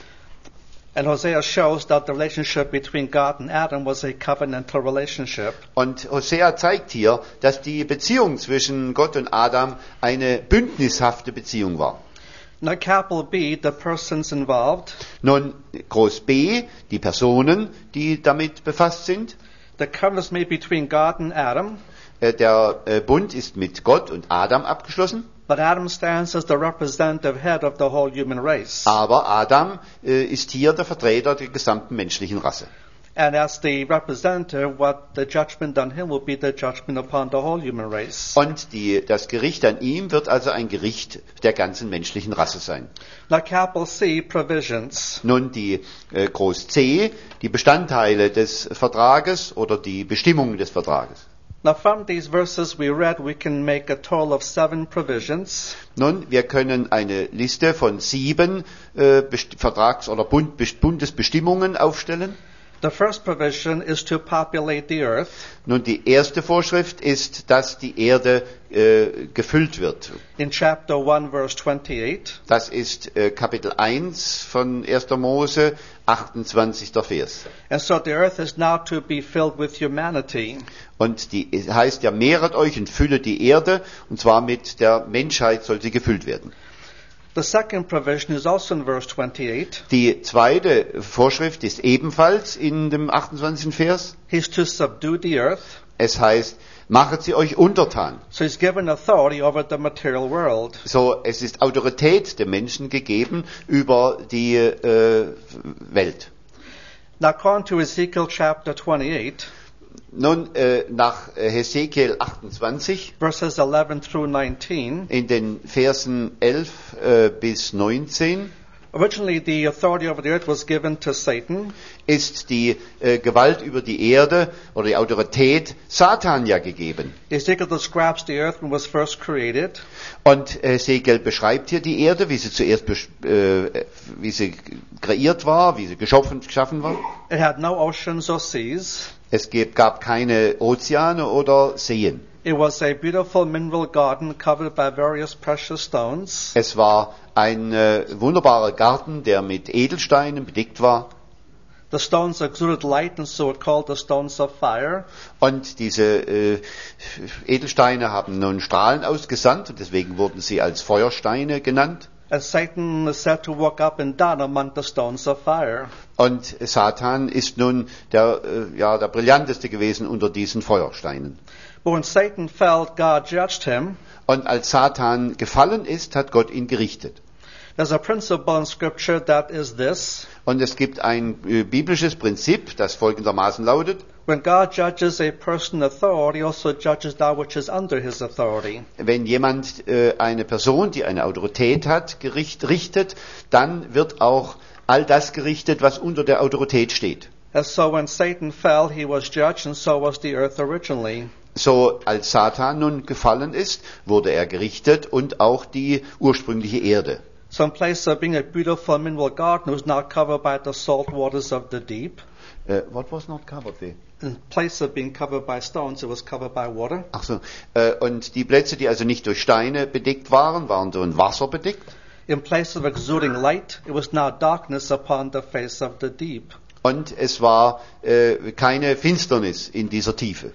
And Hosea shows that the relationship between God and Adam was a covenantal relationship. Und Hosea zeigt hier, dass die Beziehung zwischen Gott und Adam eine bündnishafte Beziehung war. Now capital B, the persons involved. Nun, groß B, die Personen, die damit befasst sind. The covenant is made between God and Adam, Äh, Der äh, Bund ist mit Gott und Adam abgeschlossen, but Adam stands as the representative head of the whole human race. aber Adam äh, ist hier der Vertreter der gesamten menschlichen Rasse. And as the representative, what the judgment on him will be the judgment upon the whole human race. Und die, das Gericht an ihm wird also ein Gericht der ganzen menschlichen Rasse sein. Now capital C, provisions. Nun die äh, groß C, die Bestandteile des Vertrages oder die Bestimmungen des Vertrages. Now from these verses we read, we can make a total of seven provisions. Nun, wir können eine Liste von sieben äh, Best- Vertrags- oder Bund- Best- Bundesbestimmungen aufstellen. The first provision is to populate the earth. Nun, die erste Vorschrift ist, dass die Erde äh, gefüllt wird. In chapter one, verse twenty-eight. Das ist äh, Kapitel eins von erster Mose, achtundzwanzigster Vers. And so the earth is now to be filled with humanity. Und die es heißt ja, mehret euch und füllet die Erde, und zwar mit der Menschheit soll sie gefüllt werden. The second provision is also in verse twenty-eight. Die zweite Vorschrift ist ebenfalls in dem achtundzwanzigsten Vers. He's to subdue the earth. Es heißt, machet sie euch untertan. So he's given authority over the material world. So, es ist Autorität dem Menschen gegeben über die äh, Welt. Now according to Ezekiel chapter twenty-eight, Nun, äh, nach äh, Hesekiel achtundzwanzig, verses eleven through nineteen, in den Versen elf äh, bis neunzehn, originally the authority over the earth was given to Satan. ist die äh, Gewalt über die Erde oder die Autorität Satan ja gegeben. Ezekiel describes the earth when it was first created. Und Hesekiel beschreibt hier die Erde, wie sie zuerst besch- äh, wie sie kreiert war, wie sie geschaffen, geschaffen war. It had no oceans or seas. Es gab, gab keine Ozeane oder Seen. It was a beautiful mineral garden covered by various precious stones. Es war ein äh, wunderbarer Garten, der mit Edelsteinen bedeckt war. The stones exuded light and so it called the stones of fire. Und diese äh, Edelsteine haben nun Strahlen ausgesandt und deswegen wurden sie als Feuersteine genannt. And Satan is said to walk up and down among the stones of fire. Und Satan ist nun der, äh, ja, der brillanteste gewesen unter diesen Feuersteinen. But when Satan fell, God judged him. Und als Satan gefallen ist, hat Gott ihn gerichtet. There's a principle in Scripture that is this. Und es gibt ein äh, biblisches Prinzip, das folgendermaßen lautet: When God judges a person in authority, he also judges that which is under his authority. Wenn jemand äh, eine Person, die eine Autorität hat, gericht, richtet, dann wird auch all das gerichtet, was unter der Autorität steht. And so when Satan fell, he was judged, and so was the earth originally. So als Satan nun gefallen ist, wurde er gerichtet und auch die ursprüngliche Erde. So in place of being a beautiful mineral garden, it was now covered by the salt waters of the deep. Uh, what was not covered there? In place of being covered by stones, it was covered by water. Ach so. Äh, und die Plätze, die also nicht durch Steine bedeckt waren, waren durch Wasser bedeckt. In place of exuding light, it was now darkness upon the face of the deep. Und es war äh, keine Finsternis in dieser Tiefe.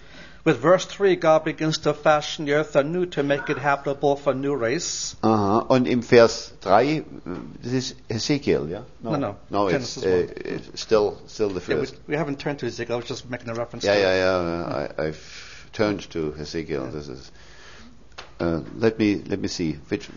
With verse three, God begins to fashion the earth anew to make it habitable for a new race. Aha. Und im Vers drei, das ist Ezekiel, ja? No, no. No, it's Genesis uh, still still the Yeah, we, first. we haven't turned to Ezekiel. I was just making a reference Yeah, to yeah, it. yeah. I, I've turned to Ezekiel. This is. Uh, let me let me see. Which,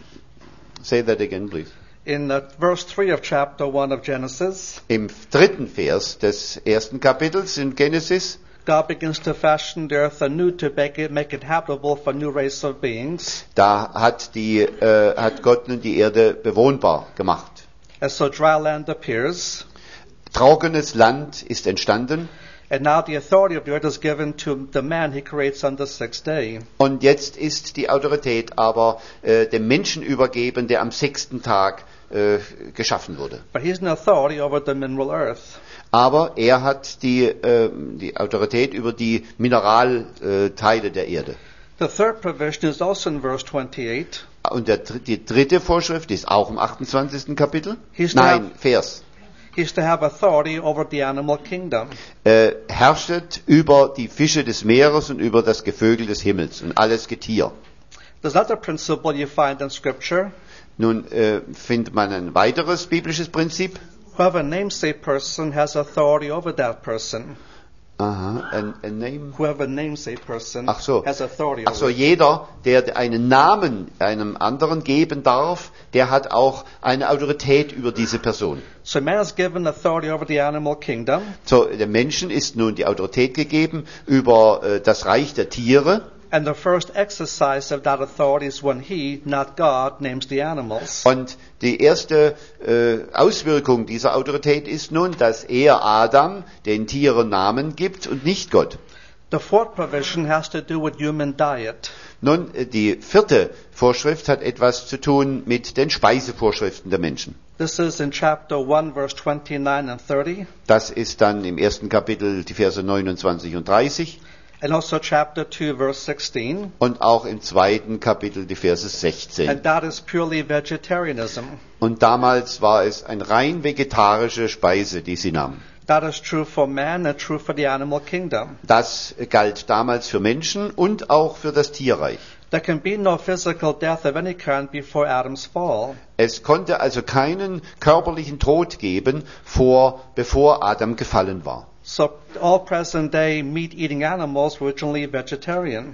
say that again, please. In uh, verse three of chapter one of Genesis, Im dritten Vers des ersten Kapitels in Genesis, God begins to fashion the earth anew to make it, make it habitable for a new race of beings. da hat die äh, hat Gott nun die Erde bewohnbar gemacht. And so dry land appears. Trockenes Land ist entstanden And now the authority of the earth is given to the man he creates on the sixth day. und jetzt ist die Autorität aber äh, dem Menschen übergeben, der am sechsten Tag äh, geschaffen wurde. But he's an authority over the mineral earth. Aber er hat die, äh, die Autorität über die Mineralteile der Erde. The third provision is also in verse twenty-eight. Und der, die dritte Vorschrift ist auch im achtundzwanzigsten Kapitel. He's to Nein, have- Vers. He's to have authority over the animal kingdom. Äh, herrschet über die Fische des Meeres und über das Gevögel des Himmels und alles Getier. There's another principle you find in Scripture. Nun äh, findet man ein weiteres biblisches Prinzip. Whoever names a person has authority over that person. Aha, ein, ein Name. Whoever names a person Ach so. has authority Ach so, over it. jeder, der einen Namen einem anderen geben darf, der hat auch eine Autorität über diese Person. So man is given authority over the animal kingdom. So, dem Menschen ist nun die Autorität gegeben über äh, das Reich der Tiere. And the first exercise of that authority is when he, not God, names the animals. Und die erste äh, Auswirkung dieser Autorität ist nun, dass er Adam den Tieren Namen gibt und nicht Gott. The fourth provision has to do with human diet. Nun, äh, die vierte Vorschrift hat etwas zu tun mit den Speisevorschriften der Menschen. This is in chapter one, verse twenty-nine and thirty, Das ist dann im ersten Kapitel die Verse neunundzwanzig und dreißig and also chapter two, verse sixteen. und auch im zweiten Kapitel die Verse sechzehn. And that is purely vegetarianism. Und damals war es eine rein vegetarische Speise, die sie nahmen. That is true for man and true for the animal kingdom. Das galt damals für Menschen und auch für das Tierreich. There can be no physical death of any kind before Adam's fall. Es konnte also keinen körperlichen Tod geben, vor, bevor Adam gefallen war. So all present day meat-eating animals were originally vegetarian.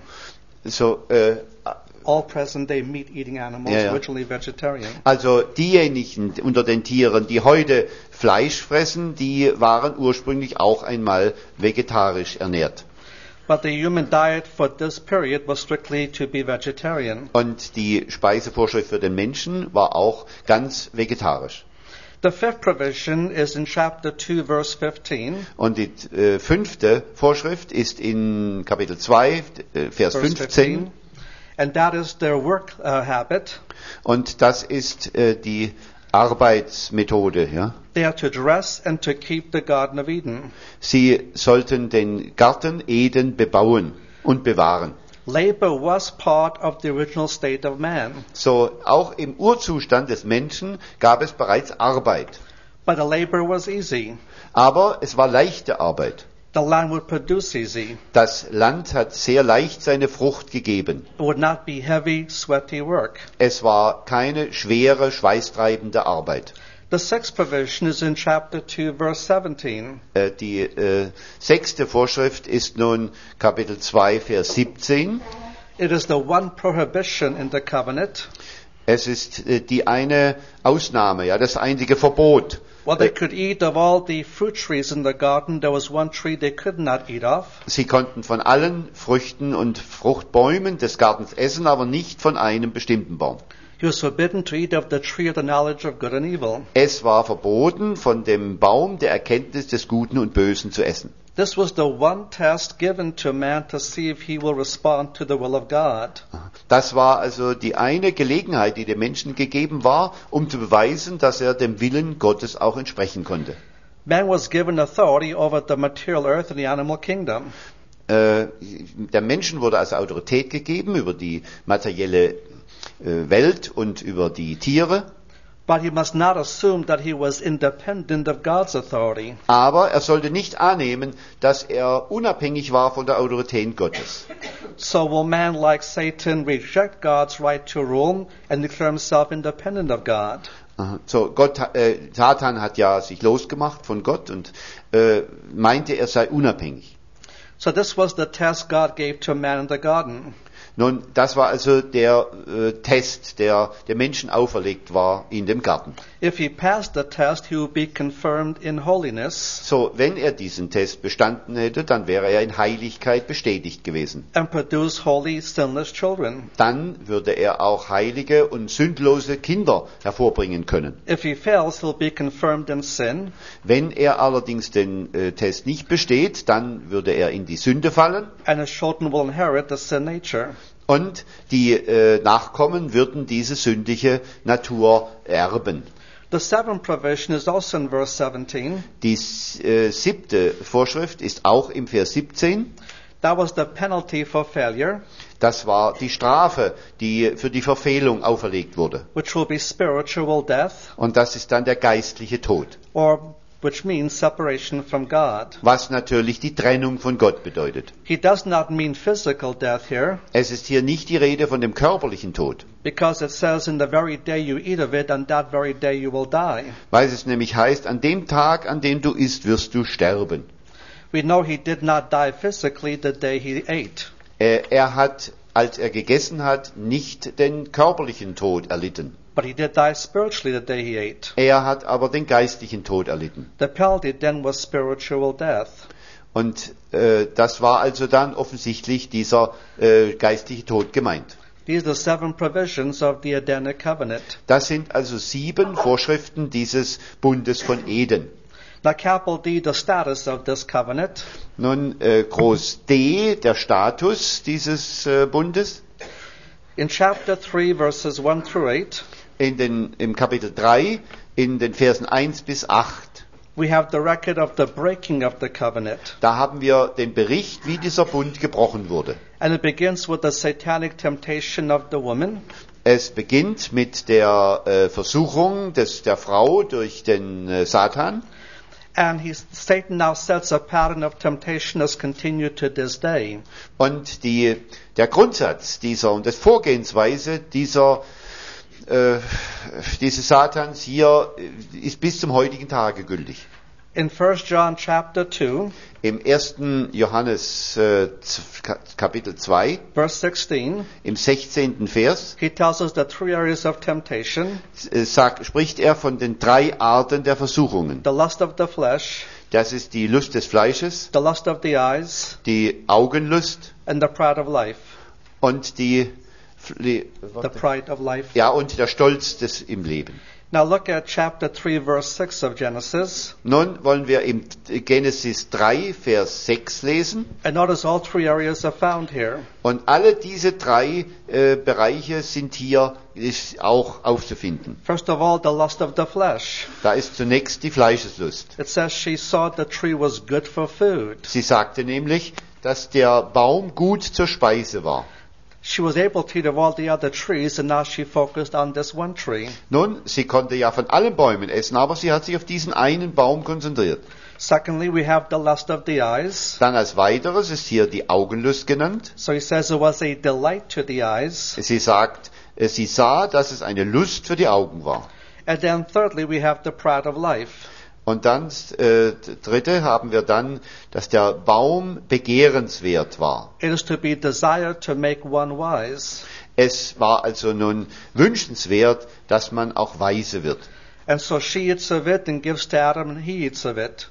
So, äh, All present day meat-eating animals Ja, ja. were originally vegetarian. also diejenigen unter den Tieren, die heute Fleisch fressen, die waren ursprünglich auch einmal vegetarisch ernährt. But the human diet for this period was strictly to be vegetarian. Und die Speisevorschrift für den Menschen war auch ganz vegetarisch. The fifth provision is in chapter two, verse fifteen. Und die äh, fünfte Vorschrift ist in Kapitel zwei, äh, Vers Verse fünfzehn. And that is their work uh, habit. Und das ist äh, die Arbeitsmethode. Ja? They are to dress and to keep the Garden of Eden. Sie sollten den Garten Eden bebauen und bewahren. Labor was part of the original state of man, So auch im Urzustand des Menschen gab es bereits Arbeit. but the labor was easy. Aber es war leichte Arbeit. The land would produce easy. Das Land hat sehr leicht seine Frucht gegeben. It would not be heavy, sweaty work. Es war keine schwere, schweißtreibende Arbeit. The sixth provision is in chapter two, verse seventeen. Äh, Die äh, sechste Vorschrift ist nun Kapitel zwei, Vers siebzehn. It is the one prohibition in the covenant. Es ist äh, die eine Ausnahme, ja, das einzige Verbot. Well, they could eat of all the fruit trees in the garden. There was one tree they could not eat of. Sie konnten von allen Früchten und Fruchtbäumen des Gartens essen, aber nicht von einem bestimmten Baum. He was forbidden to eat of the tree of the knowledge of good and evil. Es war verboten, von dem Baum der Erkenntnis des Guten und Bösen zu essen. This was the one test given to man to see if he will respond to the will of God. Das war also die eine Gelegenheit, die dem Menschen gegeben war, um zu beweisen, dass er dem Willen Gottes auch entsprechen konnte. Man was given authority over the material earth and the animal kingdom. Äh, der Menschen wurde also Autorität gegeben über die materielle äh, Welt und über die Tiere. But he must not assume that he was independent of God's authority. Aber er sollte nicht annehmen, dass er unabhängig war von der Autorität Gottes. So will man like Satan reject God's right to rule and declare himself independent of God? Aha. So, Gott, äh, Satan hat ja sich losgemacht von Gott und äh, meinte, er sei unabhängig. So this was the test God gave to man in the garden. Nun, das war also der äh, Test, der der Menschen auferlegt war in dem Garten. If he passed the test, he would be confirmed in holiness So, wenn er diesen Test bestanden hätte, dann wäre er in Heiligkeit bestätigt gewesen. and produce holy, sinless children. Dann würde er auch heilige und sündlose Kinder hervorbringen können. If he fails, he'll be confirmed in sin, Wenn er allerdings den äh, Test nicht besteht, dann würde er in die Sünde fallen and his children will inherit the sin nature. und die äh, Nachkommen würden diese sündige Natur erben. The seventh provision is also in verse seventeen. Die äh, siebte Vorschrift ist auch im Vers siebzehn. That was the penalty for failure, Das war die Strafe, die für die Verfehlung auferlegt wurde. which will be spiritual death, Und das ist dann der geistliche Tod, or which means separation from God. was natürlich die Trennung von Gott bedeutet. He does not mean physical death here, Es ist hier nicht die Rede von dem körperlichen Tod, because it says in the very day you eat of it, on that very day you will die. weil es nämlich heißt, an dem Tag, an dem du isst, wirst du sterben. We know he did not die physically the day he ate. Er, er hat, als er gegessen hat, nicht den körperlichen Tod erlitten. But he did die spiritually the day he ate. Er hat aber den geistlichen Tod erlitten. The penalty then was spiritual death. Und äh, das war also dann offensichtlich dieser äh, geistliche Tod gemeint. These are the seven provisions of the Edenic covenant. Das sind also sieben Vorschriften dieses Bundes von Eden. Now capital D, the status of this covenant. Nun äh, groß D, der Status dieses äh, Bundes. In chapter three, verses one through eight, In den, im Kapitel drei, in den Versen eins bis acht. we have the record of the breaking of the covenant. Da haben wir den Bericht, wie dieser Bund gebrochen wurde. And it begins with the satanic temptation of the woman. Es beginnt mit der äh, Versuchung des, der Frau durch den äh, Satan. And he's, Satan now sets a pattern of temptation that's continued to this day. Und die, der Grundsatz dieser und das Vorgehensweise dieser äh, dieses Satans hier äh, ist bis zum heutigen Tage gültig. In First John chapter two, Im ersten Johannes äh, Z- Kapitel zwei, verse sixteen, im sechzehnten Vers, he tells us the three areas of temptation: äh, sagt, spricht er von den drei Arten der Versuchungen. the lust of the flesh, Das ist die Lust des Fleisches, the lust of the eyes, die Augenlust and the pride of life. und die, die The pride of life. ja und der Stolz des im Leben. Now look at chapter three, verse six of Genesis, Nun wollen wir im Genesis drei, Vers sechs lesen. and notice all three areas are found here. Und alle diese drei äh, Bereiche sind hier ist auch aufzufinden. First of all, the lust of the flesh. Da ist zunächst die Fleischeslust. It says she saw the tree was good for food. Sie sagte nämlich, dass der Baum gut zur Speise war. She was able to eat of all the other trees, and now she focused on this one tree. Nun, sie konnte ja von allen Bäumen essen, aber sie hat sich auf diesen einen Baum konzentriert. Secondly, we have the lust of the eyes. Dann als weiteres ist hier die Augenlust genannt. So he says it was a delight to the eyes. Sie sagt, äh, sie sah, dass es eine Lust für die Augen war. And then thirdly, we have the pride of life. Und dann, äh, dritte, haben wir dann, dass der Baum begehrenswert war. It is to be desired to make one wise. Es war also nun wünschenswert, dass man auch weise wird. And so she eats of it and gives to Adam, and he eats of it.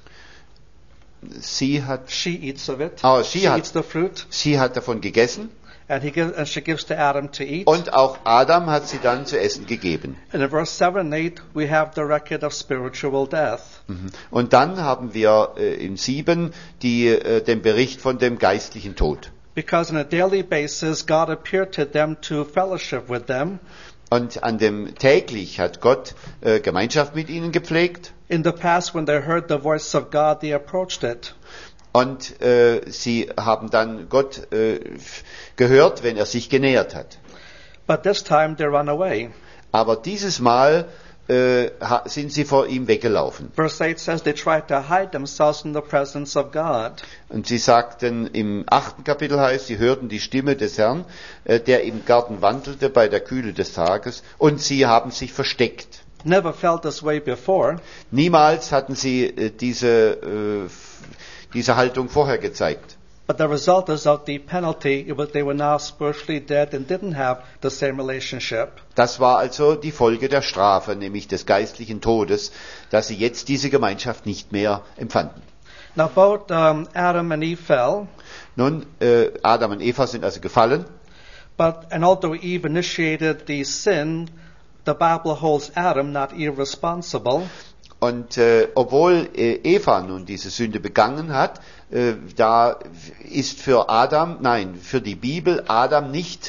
Sie hat, She eats of it. Oh, she she hat- eats the fruit, sie hat davon gegessen and he gives, and she gives to Adam to eat. und auch Adam hat sie dann zu essen gegeben. And in verse seven and eight, we have the record of spiritual death. Mhm. Und dann haben wir äh, in sieben die, äh, den Bericht von dem geistlichen Tod. Because on a daily basis, God appeared to them to fellowship with them. Und an dem täglich hat Gott äh, Gemeinschaft mit ihnen gepflegt. In the past, when they heard the voice of God, they approached it. Und äh, sie haben dann Gott äh, gehört, wenn er sich genähert hat. But this time, they run away. Aber dieses Mal äh, sind sie vor ihm weggelaufen. Verse eight says they tried to hide themselves in the presence of God. Und sie sagten, im achten Kapitel heißt, sie hörten die Stimme des Herrn, äh, der im Garten wandelte bei der Kühle des Tages, und sie haben sich versteckt. Never felt this way before. Niemals hatten sie äh, diese, äh, diese Haltung vorher gezeigt. But the result is of the penalty, it was, they were now spiritually dead and didn't have the same relationship. Das war also die Folge der Strafe, nämlich des geistlichen Todes, dass sie jetzt diese Gemeinschaft nicht mehr empfanden. Now both um, Adam and Eve fell, Nun, äh, Adam und Eva sind also gefallen, but and although Eve initiated the sin, the Bible holds Adam, not Eve, responsible. und äh, obwohl äh, Eva nun diese Sünde begangen hat, äh, da ist für Adam, nein, für die Bibel Adam nicht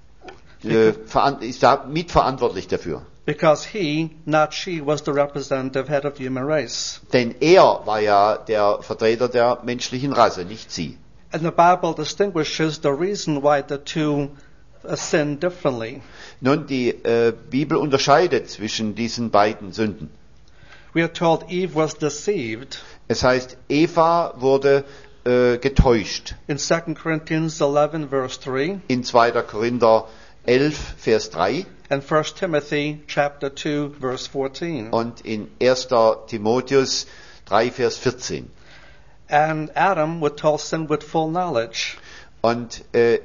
äh, veran- ist da mitverantwortlich dafür. Because he, not she, was the representative head of the human race. Denn er war ja der Vertreter der menschlichen Rasse, nicht sie. And the Bible distinguishes the reason why the two uh, sin differently. Nun, die äh, Bibel unterscheidet zwischen diesen beiden Sünden. We are told Eve was deceived. Es heißt, Eva wurde äh, getäuscht. In Second Corinthians eleven, verse three, In zweiter Korinther elf, Vers drei and First Timothy chapter two, verse fourteen. und in erster Timotheus drei, Vers vierzehn. And Adam was told sin with full knowledge. Und äh,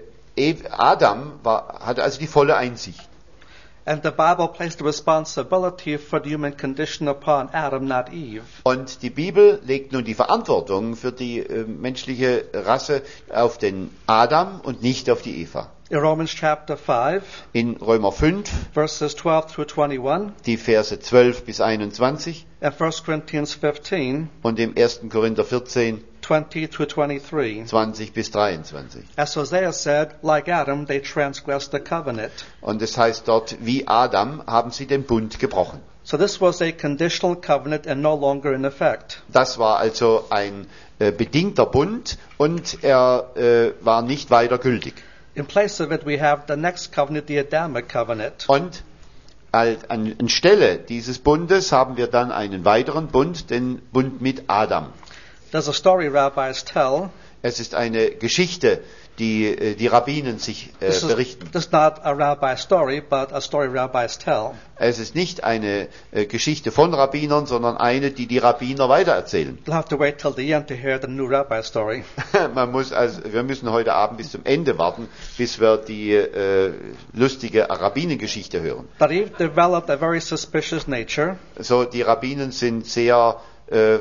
Adam war, hatte also die volle Einsicht. And the Bible placed the responsibility for the human condition upon Adam, not Eve. Und die Bibel legt nun die Verantwortung für die äh, menschliche Rasse auf den Adam und nicht auf die Eva. In Romans chapter five, In Römer fünf, verses twelve through twenty-one, die Verse zwölf bis einundzwanzig and First Corinthians fifteen, und im ersten Korinther vierzehn, twenty through twenty-three. zwanzig bis dreiundzwanzig. As Hosea said, like Adam, they transgressed the covenant. Und es heißt dort, wie Adam haben sie den Bund gebrochen. So this was a conditional covenant and no longer in effect. Das war also ein äh, bedingter Bund und er äh, war nicht weiter gültig. In place of it, we have the next covenant, the Adamic covenant. Und an, anstelle dieses Bundes haben wir dann einen weiteren Bund, den Bund mit Adam. There's a story rabbis tell. Es ist eine Geschichte, die äh, die Rabbinen sich äh, This is, berichten. this is not a rabbi story, but a story rabbis tell. Es ist nicht eine äh, Geschichte von Rabbinern, sondern eine, die die Rabbiner weitererzählen. You'll have to wait till the end to hear the new rabbi story. Man muss also, wir müssen heute Abend bis zum Ende warten, bis wir die äh, lustige Rabbinengeschichte hören. But Eve developed a very suspicious nature. So, die Rabbinen sind sehr, äh,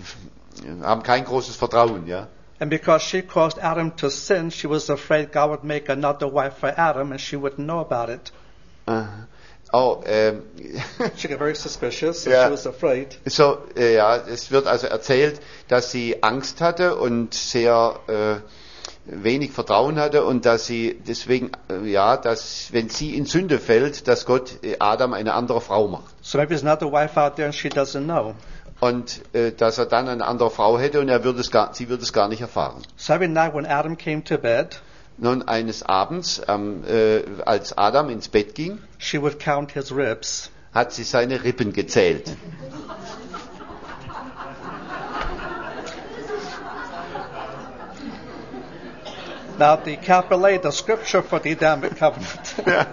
haben kein großes Vertrauen, ja. And because she caused Adam to sin, she was afraid God would make another wife for Adam and she wouldn't know about it. Uh, oh, ähm, She got very suspicious and Ja. she was afraid. so, äh, ja, es wird also erzählt, dass sie Angst hatte und sehr äh, wenig Vertrauen hatte und dass sie deswegen, äh, ja, dass wenn sie in Sünde fällt, dass Gott äh, Adam eine andere Frau macht. So maybe there's another wife out there and she doesn't know. Und äh, dass er dann eine andere Frau hätte und er würde es gar, sie würde es gar nicht erfahren. So every night when Adam came to bed, Nun, eines Abends, ähm, äh, als Adam ins Bett ging, she would count his ribs. hat sie seine Rippen gezählt. Now the capital A, the scripture for the Adamic covenant. Ja.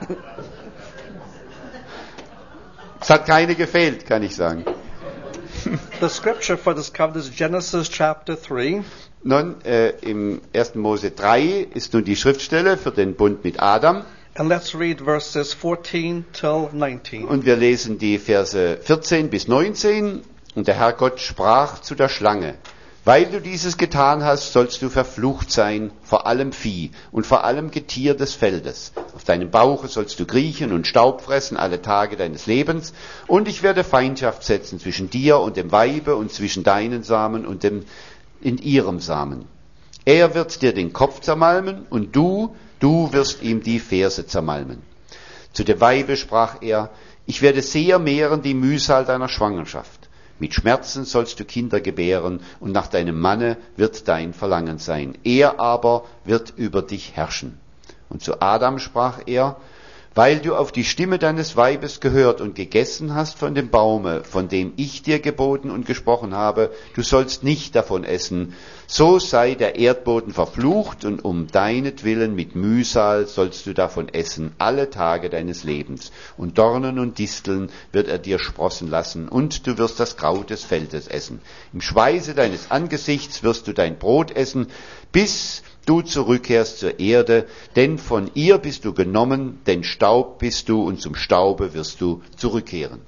Es hat keine gefehlt, kann ich sagen. The scripture for this covenant is Genesis chapter three, Nun, äh, im ersten Mose drei ist nun die Schriftstelle für den Bund mit Adam. and let's read verses fourteen till nineteen. Und wir lesen die Verse vierzehn bis neunzehn. Und der Herr Gott sprach zu der Schlange: Weil du dieses getan hast, sollst du verflucht sein vor allem Vieh und vor allem Getier des Feldes. Auf deinem Bauche sollst du kriechen und Staub fressen alle Tage deines Lebens. Und ich werde Feindschaft setzen zwischen dir und dem Weibe und zwischen deinen Samen und dem in ihrem Samen. Er wird dir den Kopf zermalmen und du, du wirst ihm die Ferse zermalmen. Zu dem Weibe sprach er: Ich werde sehr mehren die Mühsal deiner Schwangerschaft. Mit Schmerzen sollst du Kinder gebären, und nach deinem Manne wird dein Verlangen sein. Er aber wird über dich herrschen. Und zu Adam sprach er: weil du auf die Stimme deines Weibes gehört und gegessen hast von dem Baume, von dem ich dir geboten und gesprochen habe, du sollst nicht davon essen, so sei der Erdboden verflucht und um deinetwillen mit Mühsal sollst du davon essen alle Tage deines Lebens. Und Dornen und Disteln wird er dir sprossen lassen und du wirst das Kraut des Feldes essen. Im Schweiße deines Angesichts wirst du dein Brot essen, bis du zurückkehrst zur Erde, denn von ihr bist du genommen, denn Staub bist du und zum Staube wirst du zurückkehren.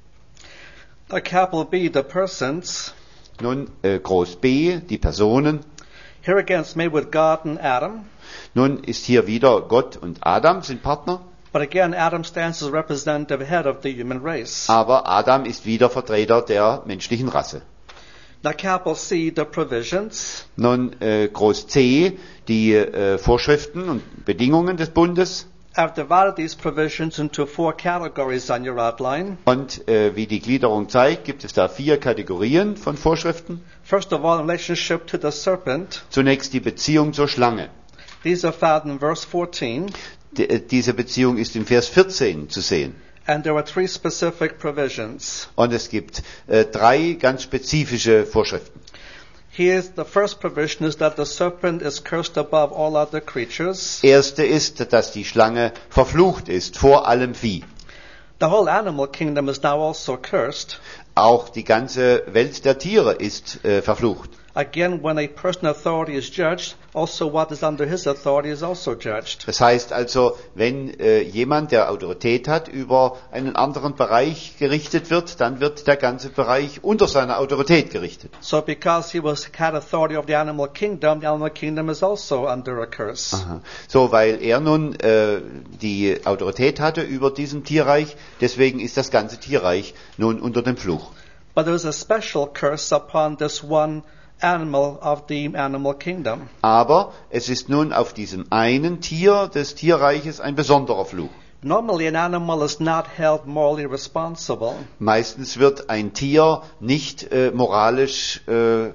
The capital B, the persons. Nun äh, groß B, die Personen. Here again it's made with God and Adam. Nun ist hier wieder Gott und Adam sind Partner. But again, Adam stands as representative head of the human race. Aber Adam ist wieder Vertreter der menschlichen Rasse. Now capital C, the provisions. Nun äh, groß C, die äh, Vorschriften und Bedingungen des Bundes. I've divided these provisions into four categories on your outline. Und äh, wie die Gliederung zeigt, gibt es da vier Kategorien von Vorschriften. First of all, in relationship to the serpent. Zunächst die Beziehung zur Schlange. These are found in verse fourteen. Die, äh, diese Beziehung ist im Vers vierzehn zu sehen. And there are three specific provisions. Und es gibt äh, drei ganz spezifische Vorschriften. Here's the first provision is that the serpent is cursed above all other creatures. Erste ist, dass die Schlange verflucht ist vor allem Vieh. The whole animal kingdom is now also cursed. Auch die ganze Welt der Tiere ist äh, verflucht. Again, when a person authority is judged, also what is under his authority is also judged. Das heißt also, wenn äh, jemand, der Autorität hat, über einen anderen Bereich gerichtet wird, dann wird der ganze Bereich unter seiner Autorität gerichtet. So because he was had authority of the animal kingdom, the animal kingdom is also under a curse. Aha. So, weil er nun äh, die Autorität hatte über diesem Tierreich, deswegen ist das ganze Tierreich nun unter dem Fluch. But there is a special curse upon this one animal of the animal kingdom. Aber es ist nun auf diesem einen Tier des Tierreiches ein besonderer Fluch. Normally an animal is not held morally responsible. Meistens wird ein Tier nicht äh, moralisch äh,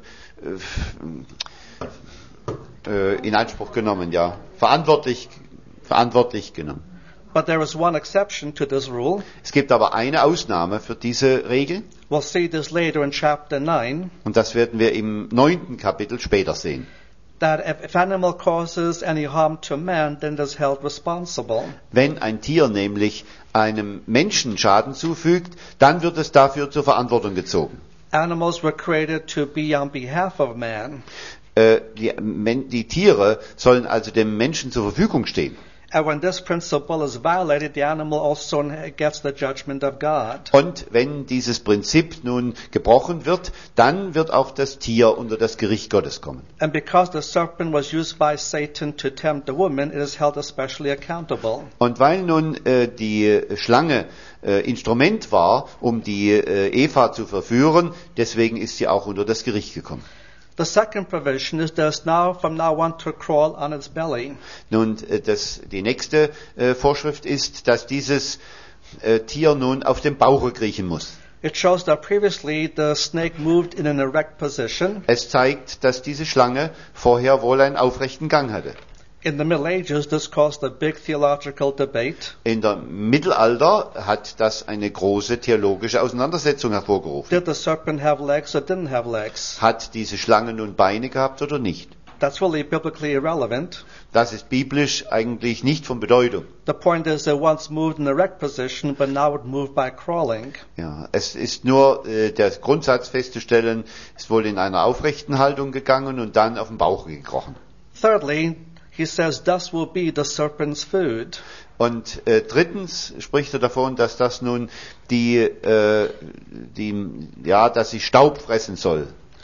äh, in Anspruch genommen, ja, verantwortlich, verantwortlich genommen. But there is one exception to this rule. Es gibt aber eine Ausnahme für diese Regel. We'll see this later in chapter nine. Und das werden wir im neunten Kapitel später sehen. That if, if animal causes any harm to man, then it is held responsible. Wenn ein Tier nämlich einem Menschen Schaden zufügt, dann wird es dafür zur Verantwortung gezogen. Animals were created to be on behalf of man. Äh, die, die Tiere sollen also dem Menschen zur Verfügung stehen. And when this principle is violated, the animal also gets the judgment of God. Und wenn dieses Prinzip nun gebrochen wird, dann wird auch das Tier unter das Gericht Gottes kommen. And because the serpent was used by Satan to tempt the woman, it is held especially accountable. Und weil nun äh, die Schlange äh, Instrument war, um die äh, Eva zu verführen, deswegen ist sie auch unter das Gericht gekommen. The second provision is that it's now from now on to crawl on its belly. Nun, äh, das, die nächste äh, Vorschrift ist, dass dieses äh, Tier nun auf dem Bauche kriechen muss. It shows that previously the snake moved in an erect position. Es zeigt, dass diese Schlange vorher wohl einen aufrechten Gang hatte. In the Middle Ages, this caused a big theological debate. In der Mittelalter hat das eine große theologische Auseinandersetzung hervorgerufen. Did the serpent have legs or didn't have legs? Hat diese Schlange nun Beine gehabt oder nicht? That's really biblically irrelevant. Das ist biblisch eigentlich nicht von Bedeutung. The point is it once moved in erect position, but now it moved by crawling. Ja, es ist nur äh, der Grundsatz festzustellen, es ist wohl in einer aufrechten Haltung gegangen und dann auf den Bauch gekrochen. Thirdly, he says, "Thus will be the serpent's food." Und äh, drittens spricht er davon, dass das nun die, äh, die, ja, dass sie Staub fressen soll.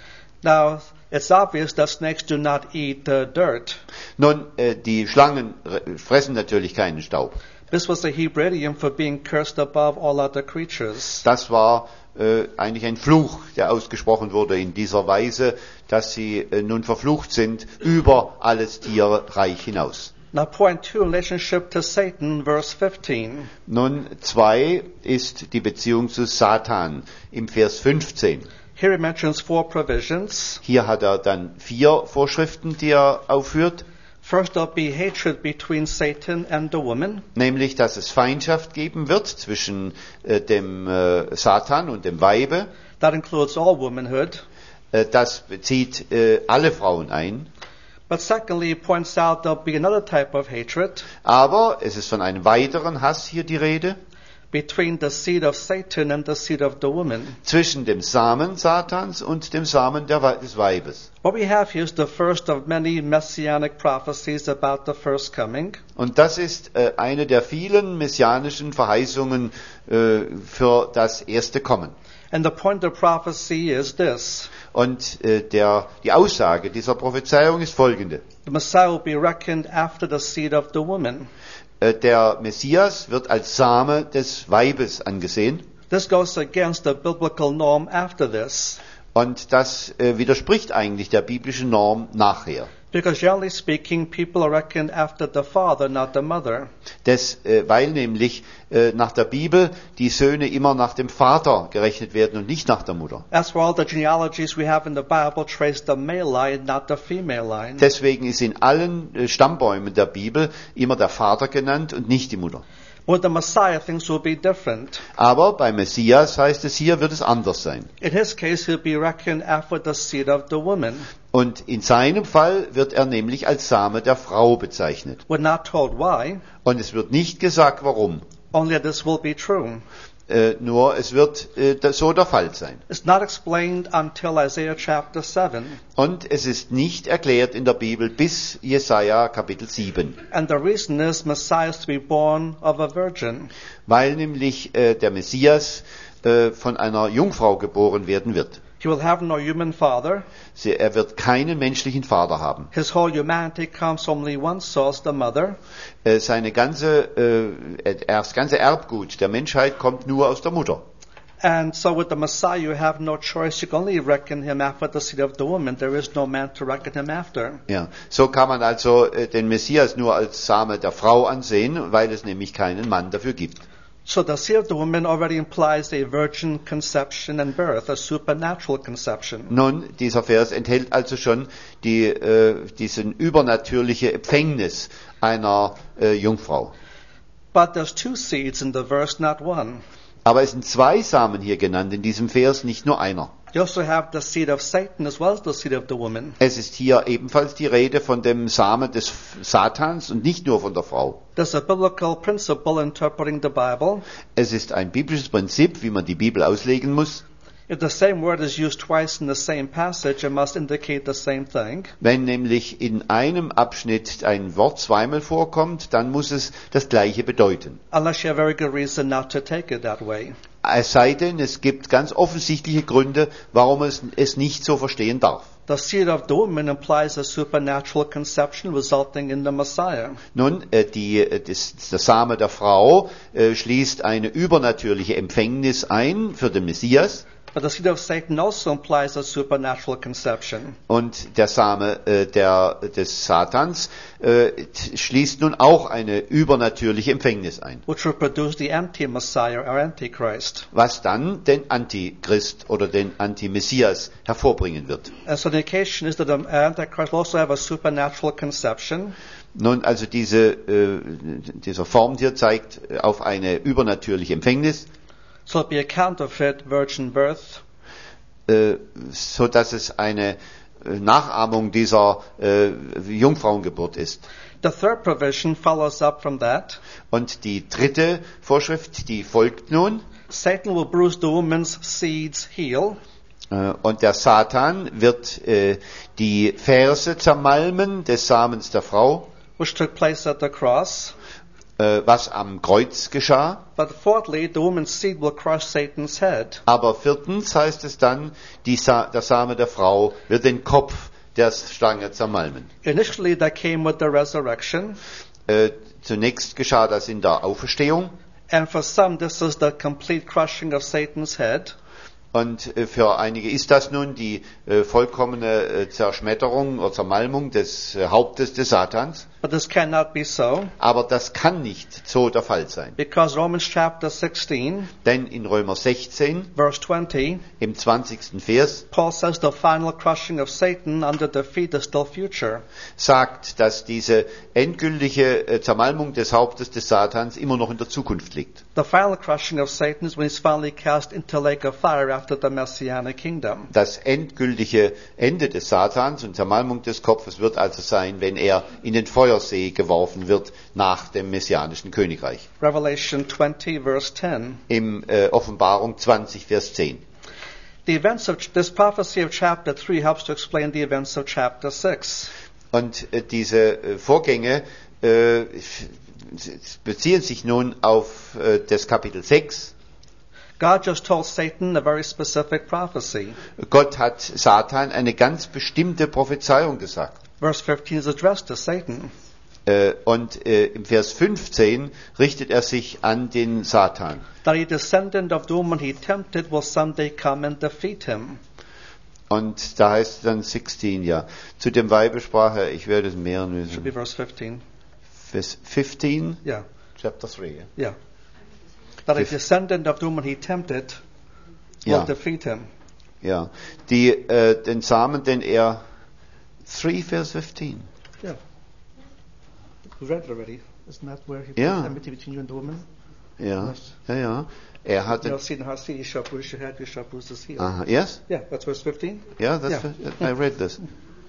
Now, it's obvious that snakes do not eat uh, dirt. Nun, äh, die Schlangen äh, fressen natürlich keinen Staub. This was a Hebrew idiom for being cursed above all other creatures. Das war äh, eigentlich ein Fluch, der ausgesprochen wurde in dieser Weise, dass sie äh, nun verflucht sind über alles Tierreich hinaus. Now point two, relationship to Satan, verse fifteen. Nun, zwei ist die Beziehung zu Satan im Vers fünfzehn. Here he mentions four provisions. Hier hat er dann vier Vorschriften, die er aufführt. First, there'll be hatred between Satan and the woman. Nämlich, dass es Feindschaft geben wird zwischen äh, dem äh, Satan und dem Weibe. That includes all womanhood. Äh, das bezieht äh, alle Frauen ein. But secondly, he points out there'll be another type of hatred Aber es ist von einem weiteren Hass hier die Rede. between the seed of Satan and the seed of the woman. Zwischen dem Samen Satans und dem Samen der, Wei- des Weibes. What we have here is the first of many messianic prophecies about the first coming. Und das ist äh, eine der vielen messianischen Verheißungen äh, für das erste Kommen. And the point of prophecy is this. Und äh, der, die Aussage dieser Prophezeiung ist folgende. The Messiah will be reckoned after the seed of the woman. Äh, der Messias wird als Same des Weibes angesehen. This goes against the biblical norm after this. Und das äh, widerspricht eigentlich der biblischen Norm nachher. Because generally speaking, people are reckoned after the father, not the mother. Das, äh, weil nämlich äh, nach der Bibel die Söhne immer nach dem Vater gerechnet werden und nicht nach der Mutter. That's why all the genealogies we have in the Bible trace the male line, not the female line. Deswegen ist in allen äh, Stammbäumen der Bibel immer der Vater genannt und nicht die Mutter. With the Messiah, things will be different. Aber bei Messias heißt es hier, wird es anders sein. In his case, he'll be reckoned after the seed of the woman. Und in seinem Fall wird er nämlich als Same der Frau bezeichnet. We're not told why, Und es wird nicht gesagt, warum. only that this will be true. Äh, nur es wird äh, da- so der Fall sein. It's not explained until Isaiah chapter seven. Und es ist nicht erklärt in der Bibel bis Jesaja Kapitel sieben. And the reason is Messiah is to be born of a virgin. Weil nämlich äh, der Messias äh, von einer Jungfrau geboren werden wird. He will have no human father. Sie, er wird keinen menschlichen Vater haben. His whole humanity comes from only one source, the mother. Äh, seine ganze, äh, das ganze Erbgut der Menschheit kommt nur aus der Mutter. And so with the Messiah, you have no choice. You can only reckon him after the seed of the woman. There is no man to reckon him after. Ja, so kann man also äh, den Messias nur als Same der Frau ansehen, weil es nämlich keinen Mann dafür gibt. So the seed of the woman already implies a virgin conception and birth, a supernatural conception. Nun, dieser Vers enthält also schon die, äh, diesen übernatürliche Empfängnis einer äh, Jungfrau. But there's two seeds in the verse, not one. Aber es sind zwei Samen hier genannt in diesem Vers, nicht nur einer. You also have the seed of Satan as well as the seed of the woman. Es ist hier ebenfalls die Rede von dem Samen des Satans und nicht nur von der Frau. There's a biblical principle interpreting the Bible. Es ist ein biblisches Prinzip, wie man die Bibel auslegen muss. If the same word is used twice in the same passage, it must indicate the same thing. Wenn nämlich in einem Abschnitt ein Wort zweimal vorkommt, dann muss es das Gleiche bedeuten. Unless you have very good reason not to take it that way. Es sei denn, es gibt ganz offensichtliche Gründe, warum es es nicht so verstehen darf. The seed of the woman implies a supernatural conception resulting in the Messiah. Nun, äh, die, äh, das, der Same der Frau äh, schließt eine übernatürliche Empfängnis ein für den Messias. But the seed of Satan also implies a supernatural conception. Und der Same äh, der, des Satans äh, t- schließt nun auch eine übernatürliche Empfängnis ein. Which will produce the anti-Messiah or Antichrist. Was dann den Antichrist oder den Antimessias hervorbringen wird. And so the indication is that the Antichrist will also have a supernatural conception. Nun, also diese, äh, dieser Form hier zeigt äh, auf eine übernatürliche Empfängnis, So it'll be a counterfeit virgin birth. äh, so dass es eine äh, Nachahmung dieser äh, Jungfrauengeburt ist. The third provision follows up from that. Und die dritte Vorschrift, die folgt nun. Satan will bruise the woman's seed's heel. Äh, und der Satan wird äh, die Ferse zermalmen des Samens der Frau, Which took place at the cross. äh, was am Kreuz geschah. But fourthly, the woman's seed will crush Satan's head. Aber viertens heißt es dann, die Sa- der Same der Frau wird den Kopf der Schlange zermalmen. Initially, that came with the resurrection. Äh, zunächst geschah das in der Auferstehung. And for some, this is the complete crushing of Satan's head. Und äh, für einige ist das nun die äh, vollkommene äh, Zerschmetterung oder Zermalmung des äh, Hauptes des Satans. But this cannot be so, Aber das kann nicht so der Fall sein. because Romans chapter sixteen, Denn in Römer sechzehn, verse twenty, im zwanzigsten Vers, Paul says the final crushing of Satan under defeat is still future. sagt, dass diese endgültige äh, Zermalmung des Hauptes des Satans immer noch in der Zukunft liegt. The final crushing of Satan is when he's finally cast into lake of fire after the Messianic kingdom. Das endgültige Ende des Satans und Zermalmung des Kopfes wird also sein, wenn er in den Feuersee geworfen wird nach dem messianischen Königreich. Revelation twenty, verse ten. Im äh, Offenbarung zwanzig, Vers zehn. The events of this prophecy of chapter three helps to explain the events of chapter six. Und äh, diese äh, Vorgänge äh, beziehen sich nun auf äh, das Kapitel sechs. God just told Satan a very specific prophecy. Gott hat Satan eine ganz bestimmte Prophezeiung gesagt. Verse fifteen is addressed to Satan. Äh, und äh, im Vers fünfzehn richtet er sich an den Satan. That a descendant of doom when he tempted will someday come and defeat him. Und da heißt es dann sechzehn, ja. Zu dem Weibe sprach er, ich werde es mehren Should be müssen. verse fifteen. Vers fünfzehn, Yeah, Chapter three. Ja. yeah. That a Fif- descendant of doom when he tempted will Ja. defeat him. Ja. Die, äh, den Samen, den er, three, Vers fünfzehn. Yeah. We read it already. Isn't that where he put Yeah. enmity between you and the woman? Ja, Yes. ja, ja. Er You hat know, den, see in her seed, you shall bruise your head, you shall bruise his heel. aha, yes? Yeah, that's verse fifteen. Ja, das, Ja. I read this.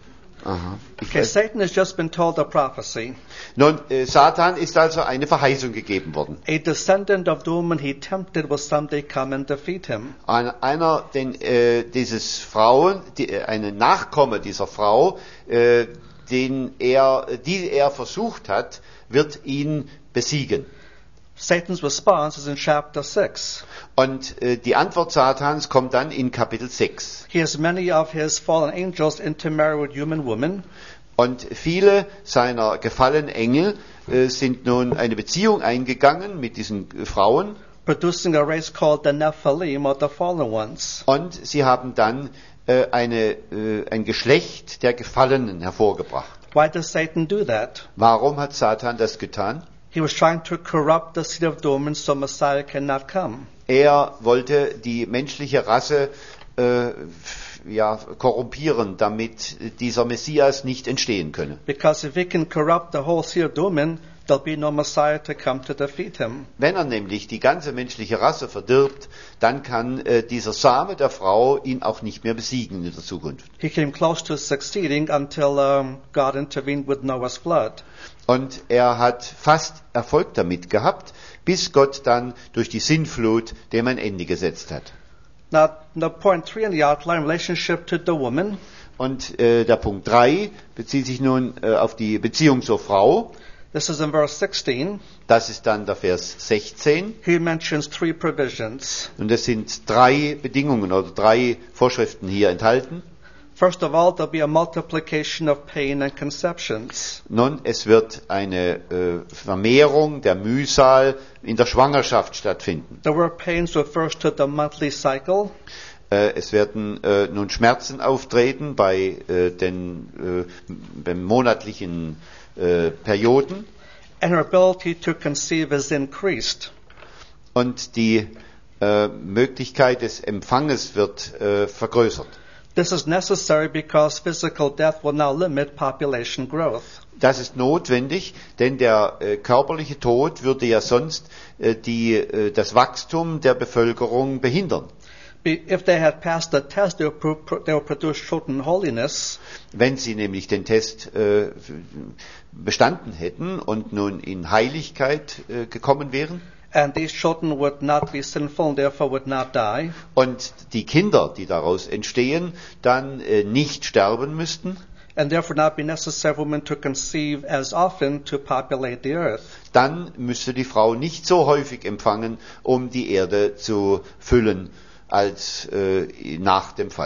Aha. Ich Okay, weiß. Satan has just been told a prophecy. Nun, äh, Satan ist also eine Verheißung gegeben worden. A descendant of doom when he tempted will someday come and defeat him. Ein, einer, den, äh, dieses Frauen, die, äh, eine Nachkomme dieser Frau, äh, den er, die er versucht hat, wird ihn besiegen. Satan's response is in chapter six. Und äh, die Antwort Satans kommt dann in Kapitel sechs. He has many of his fallen angels intermarry with human women. Und viele seiner gefallenen Engel äh, sind nun eine Beziehung eingegangen mit diesen äh, Frauen. Producing a race called the Nephilim, or the fallen ones. Und sie haben dann äh, eine, äh, ein Geschlecht der Gefallenen hervorgebracht. Why does Satan do that? Warum hat Satan das getan? He was trying to corrupt the seed of doom, so Messiah cannot come. Er wollte die menschliche Rasse äh, f- ja, korrumpieren, damit dieser Messias nicht entstehen könne. Because if he can corrupt the whole seed of doom, there'll be no Messiah to come to defeat him. Wenn er nämlich die ganze menschliche Rasse verdirbt, dann kann äh, dieser Same der Frau ihn auch nicht mehr besiegen in der Zukunft. He came close to succeeding until um, God intervened with Noah's flood. Und er hat fast Erfolg damit gehabt, bis Gott dann durch die Sintflut dem ein Ende gesetzt hat. Now, the point three in the outline, relationship to the woman. Und äh, der Punkt drei bezieht sich nun äh, auf die Beziehung zur Frau. This is in verse sixteen. Das ist dann der Vers sechzehn. He mentions three provisions. Und es sind drei Bedingungen oder drei Vorschriften hier enthalten. First of all, there'll be a multiplication of pain and conceptions. Nun, es wird eine äh, Vermehrung der Mühsal in der Schwangerschaft stattfinden. The word pains refers to the monthly cycle. Äh, es werden äh, nun Schmerzen auftreten bei äh, den äh, beim monatlichen äh, Perioden And her ability to conceive is increased. und die äh, Möglichkeit des Empfanges wird äh, vergrößert. This is necessary because physical death will now limit population growth. Das ist notwendig, denn der äh, körperliche Tod würde ja sonst äh, die, äh, das Wachstum der Bevölkerung behindern. Be- If they had passed the test, they would, pro- pro- they would produce children in holiness. Wenn sie nämlich den Test äh, bestanden hätten und nun in Heiligkeit äh, gekommen wären And these children would not be sinful and therefore would not die. und die Kinder, die daraus entstehen, dann äh, nicht sterben müssten, And therefore not be necessary for women to conceive as often to populate the earth. dann müsste die Frau nicht so häufig empfangen, um die Erde zu füllen, als äh, nach dem Fall.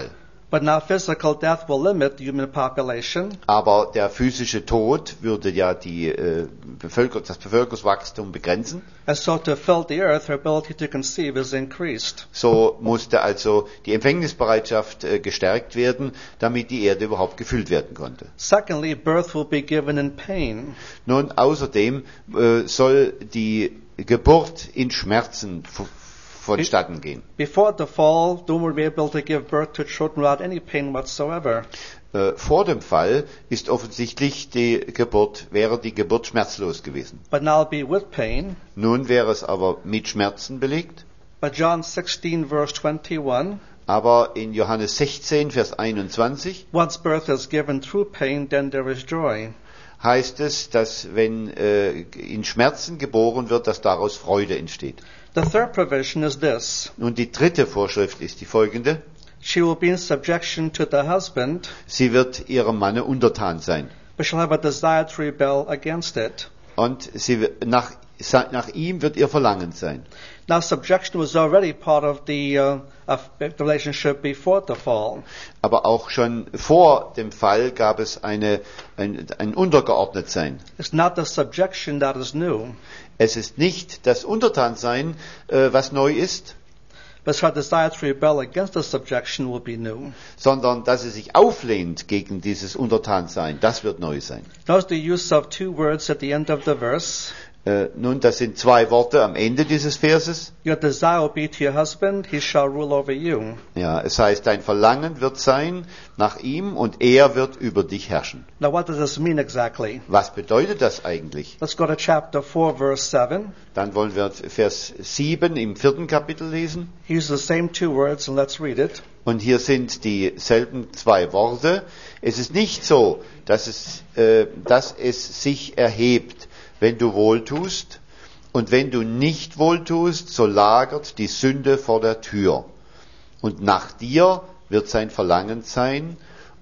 But now physical death will limit the human population. Aber der physische Tod würde ja die, äh, Bevölker- das Bevölkerungswachstum begrenzen. And so to fill the earth, her ability to conceive is increased. So musste also die Empfängnisbereitschaft äh, gestärkt werden, damit die Erde überhaupt gefüllt werden konnte. Secondly, birth will be given in pain. Nun, außerdem äh, soll die Geburt in Schmerzen v- vonstatten gehen. Before the fall, the woman will be able to give birth to children without any pain whatsoever. Äh, vor dem Fall ist offensichtlich die Geburt, wäre die Geburt schmerzlos gewesen. But now it'll be with pain. Nun wäre es aber mit Schmerzen belegt. But John sixteen verse twenty-one, Aber in Johannes sechzehn, Vers einundzwanzig once birth is given through pain, then there is joy. heißt es, dass wenn äh, in Schmerzen geboren wird, dass daraus Freude entsteht. The third provision is this. Nun die dritte Vorschrift ist die folgende. She will be in subjection to the husband, Sie wird ihrem Manne untertan sein. but she'll have a desire to rebel against it. Und sie, wird- nach, nach ihm wird ihr Verlangen sein. Now, subjection was already part of the, uh, of the relationship before the fall. Aber auch schon vor dem Fall gab es eine, ein, ein Untergeordnetsein. It's not the subjection that is new, Es ist nicht das Untertansein, äh, was neu ist, but her desire to rebel against the subjection will be new. sondern dass sie sich auflehnt gegen dieses Untertansein. Das wird neu sein. Notice the use of two words at the end of the verse. Äh, nun, das sind zwei Worte am Ende dieses Verses. Your desire will be to your husband, he shall rule over you. Ja, es heißt, dein Verlangen wird sein nach ihm und er wird über dich herrschen. Now, what does this mean exactly? Was bedeutet das eigentlich? Let's go to chapter four, verse seven. Dann wollen wir Vers sieben im vierten Kapitel lesen. He uses the same two words, and let's read it. Und hier sind dieselben zwei Worte. Es ist nicht so, dass es, äh, dass es sich erhebt, wenn du wohltust, und wenn du nicht wohltust, so lagert die Sünde vor der Tür. Und nach dir wird sein Verlangen sein,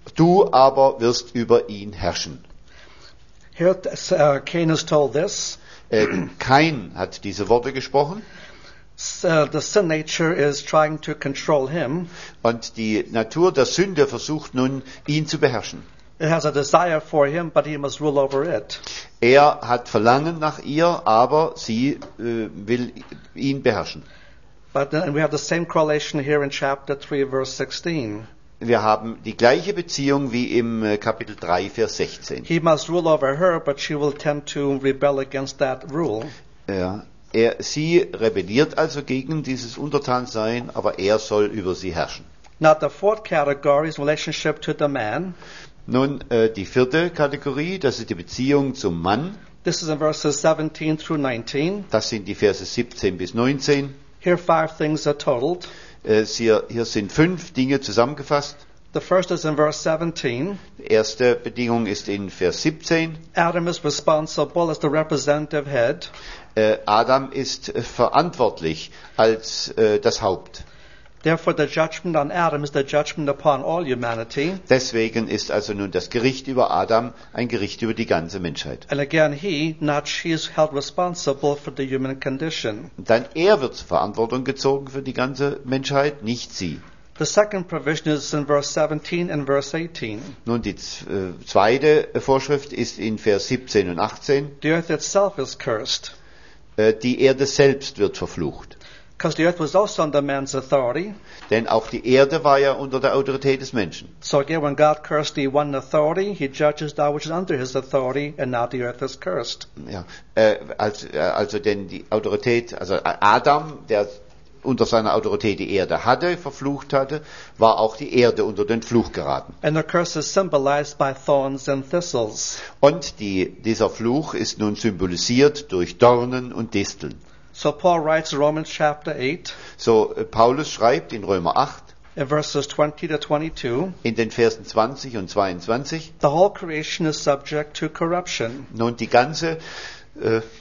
du aber wirst über ihn herrschen. Here, uh, Cain is told this. Äh, Kain hat diese Worte gesprochen, S- Uh, the sin nature is trying to control him. und die Natur der Sünde versucht nun, ihn zu beherrschen. It has a desire for him, but he must rule over it. Er hat Verlangen nach ihr, aber sie äh, will ihn beherrschen. But then we have the same correlation here in chapter three, verse sixteen. Wir haben die gleiche Beziehung wie im äh, Kapitel drei, Vers sechzehn. He must rule over her, but she will tend to rebel against that rule. Ja, er, sie rebelliert also gegen dieses Untertansein, aber er soll über sie herrschen. Now, the fourth category is relationship to the man. Nun, äh, die vierte Kategorie, das ist die Beziehung zum Mann. This is in verses seventeen through nineteen. Das sind die Verse siebzehn bis neunzehn. Here, five things are totaled. Äh, hier, hier sind fünf Dinge zusammengefasst. The first is in verse seventeen. Die erste Bedingung ist in Vers siebzehn. Adam is responsible as the representative head. Äh, Adam ist äh, verantwortlich als äh, das Haupt. Therefore, the judgment on Adam is the judgment upon all humanity. Deswegen ist also nun das Gericht über Adam ein Gericht über die ganze Menschheit. And again, he, not she, is held responsible for the human condition. Und dann er wird zur Verantwortung gezogen für die ganze Menschheit, nicht sie. The second provision is in verse seventeen and verse eighteen. Nun, die z- äh, zweite Vorschrift ist in Vers siebzehn und achtzehn. The earth itself is cursed, Äh, die Erde selbst wird verflucht. because the earth was also under man's authority. Denn auch die Erde war ja unter der Autorität des Menschen. So again, when God cursed the one in authority, he judges that which is under his authority, and now the earth is cursed. Ja, äh, also, äh, also denn die Autorität, also Adam, der unter seiner Autorität die Erde hatte, verflucht hatte, war auch die Erde unter den Fluch geraten. And the curse is symbolized by thorns and thistles. Und die, dieser Fluch ist nun symbolisiert durch Dornen und Disteln. So Paul writes in Romans chapter eight, So äh, Paulus schreibt in Römer acht, in verses twenty to twenty-two, in den Versen zwanzig und zweiundzwanzig, the whole creation is subject to corruption. nun die ganze äh, äh,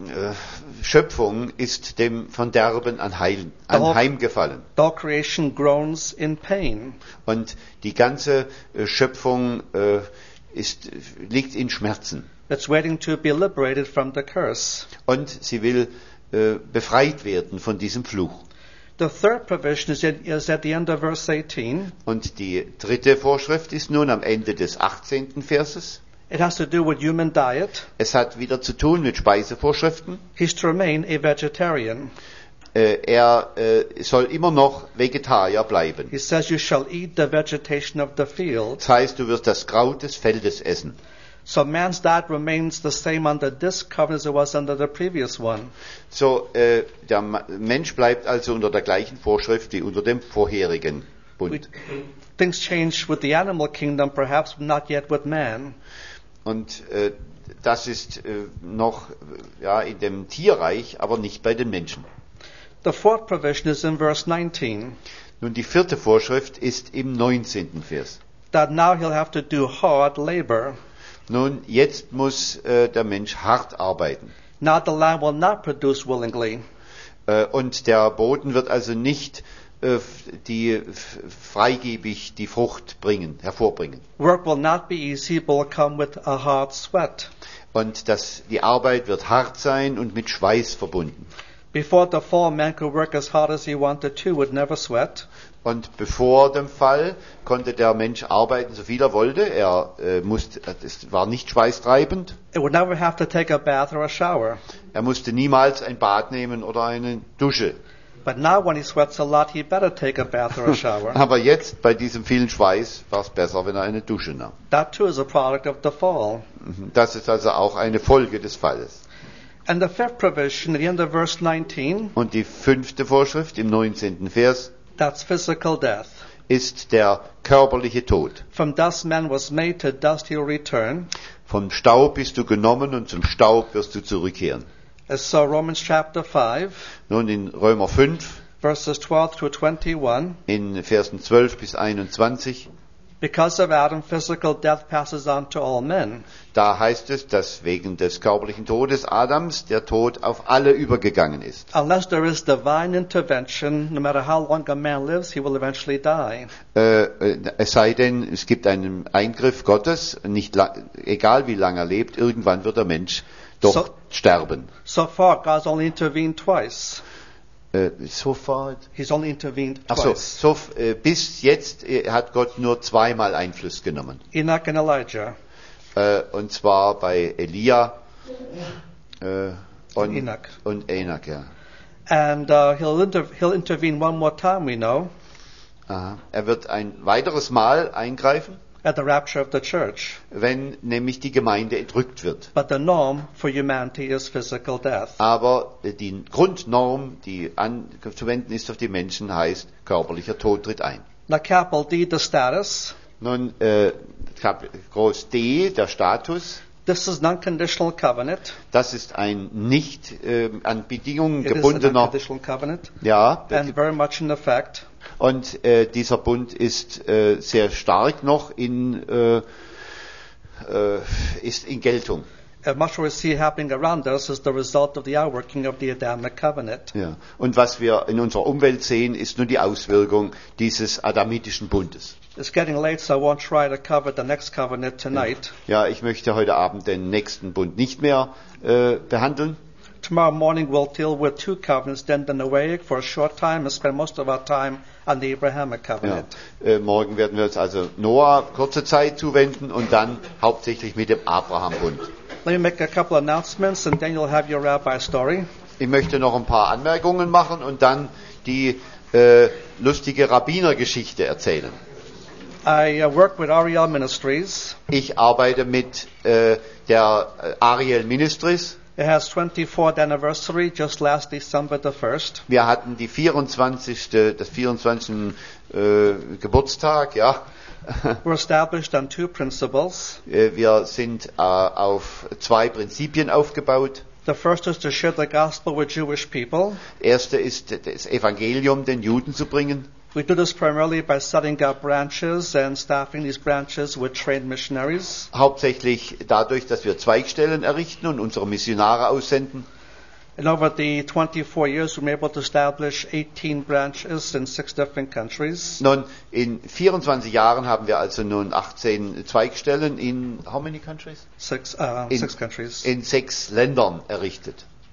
Schöpfung ist dem Verderben anheim, anheimgefallen. The whole creation groans in pain. Und die ganze äh, Schöpfung äh, ist, liegt in Schmerzen. It's waiting to be liberated from the curse. Und sie will äh, befreit werden von diesem Fluch. The The third provision is at, is at the end of verse eighteen. Und die dritte Vorschrift ist nun am Ende des achtzehnten Verses. It has to do with human diet. Es hat wieder zu tun mit Speisevorschriften. He's to remain a vegetarian. Äh, er äh, soll immer noch Vegetarier bleiben. He says you shall eat the vegetation of the field. Das heißt, du wirst das Kraut des Feldes essen. So man's diet remains the same under this covenant as it was under the previous one. So, äh, der Ma- Mensch bleibt also unter der gleichen Vorschrift wie unter dem vorherigen We, Bund. things change with the animal kingdom, perhaps, but not yet with man. Und äh, das ist äh, noch äh, ja, in dem Tierreich, aber nicht bei den Menschen. The fourth provision is in verse nineteen. Nun, die vierte Vorschrift ist im neunzehnten Vers. That now he'll have to do hard labor. Nun, jetzt muss äh, der Mensch hart arbeiten. Now the land will not produce willingly. Äh, und der Boden wird also nicht äh, die f- freigebig die Frucht bringen, hervorbringen. Work will not be easy, but will come with a hard sweat. Und das, die Arbeit wird hart sein und mit Schweiß verbunden. Before the fall, man could work as hard as he wanted to, would never sweat. Und bevor dem Fall konnte der Mensch arbeiten, so viel er wollte. Er äh, musste, es war nicht schweißtreibend. It would never have to take a bath or a shower. Er musste niemals ein Bad nehmen oder eine Dusche. But now when he sweats a lot, he'd better take a bath or a shower. Aber jetzt, bei diesem vielen Schweiß, war es besser, wenn er eine Dusche nahm. That too is a product of the fall. Mhm. Das ist also auch eine Folge des Falles. And the fifth provision at the end of verse nineteen, Und die fünfte Vorschrift im neunzehnten Vers that's physical death. ist der körperliche Tod. From dust man was made, to dust he'll return. Vom Staub bist du genommen und zum Staub wirst du zurückkehren. As so Romans chapter five, Nun in Römer fünf, verses twelve through twenty-one, in Versen zwölf bis einundzwanzig, because of Adam, physical death passes on to all men. da heißt es, dass wegen des körperlichen Todes Adams der Tod auf alle übergegangen ist. Unless there is divine intervention, no matter how long a man lives, he will eventually die. Äh, äh, es sei denn, es gibt einen Eingriff Gottes, nicht la- egal wie lange er lebt, irgendwann wird der Mensch doch So- sterben. So far, God's only intervened twice. Äh, sofort. He's only intervened Ach so, twice. so äh, bis jetzt äh, hat Gott nur zweimal Einfluss genommen. Enoch and Elijah. Äh, und zwar bei Elia äh, und Enoch. und Enoch, ja. And uh, he'll, inter- he'll intervene one more time, we know, Aha. Er wird ein weiteres Mal eingreifen, at the rapture of the church. wenn nämlich die Gemeinde entrückt wird. But the norm for humanity is physical death. Aber äh, die Grundnorm, die anzuwenden ist auf die Menschen, heißt, körperlicher Tod tritt ein. Now, capital D, the status. Nun, äh, Kap- Groß D, der Status, This is an unconditional covenant. das ist ein nicht äh, an Bedingungen It is an gebundener, unconditional covenant. ja, And very much in effect. und äh, dieser Bund ist äh, sehr stark noch in, äh, äh, ist in Geltung. And much what we see happening around us is the result of the outworking of the Adamic covenant. Ja. Und was wir in unserer Umwelt sehen, ist nur die Auswirkung dieses adamitischen Bundes. It's getting late, so I won't try to cover the next covenant tonight. Ja, ich möchte heute Abend den nächsten Bund nicht mehr äh, behandeln. Tomorrow morning we'll deal with two covenants, then the Noahic for a short time, and spend most of our time on the Abrahamic Ja. covenant. Äh, morgen werden wir uns also Noah kurze Zeit zuwenden und dann hauptsächlich mit dem Abraham-Bund. Let me make a couple announcements, and then you'll have your rabbi story. Ich möchte noch ein paar Anmerkungen machen und dann die äh, lustige Rabbinergeschichte erzählen. I uh, work with Ariel Ministries. Ich arbeite mit äh, der äh, Ariel Ministries. It has twenty-fourth anniversary, just last December the first. Wir hatten die vierundzwanzigste das vierundzwanzigste Äh, Geburtstag, ja. We're established on two principles. Äh, Wir sind äh, auf zwei Prinzipien aufgebaut. The first is to share the gospel with Jewish people. Erste ist, das Evangelium den Juden zu bringen. We do this primarily by setting up branches and staffing these branches with trained missionaries. Hauptsächlich dadurch, dass wir Zweigstellen errichten und unsere Missionare aussenden. And over the twenty-four years, we were able to establish eighteen branches in six different countries. Nun, in vierundzwanzig Jahren haben wir also nun achtzehn Zweigstellen in how many countries? Six, uh, In- six countries. In sechs Ländern errichtet.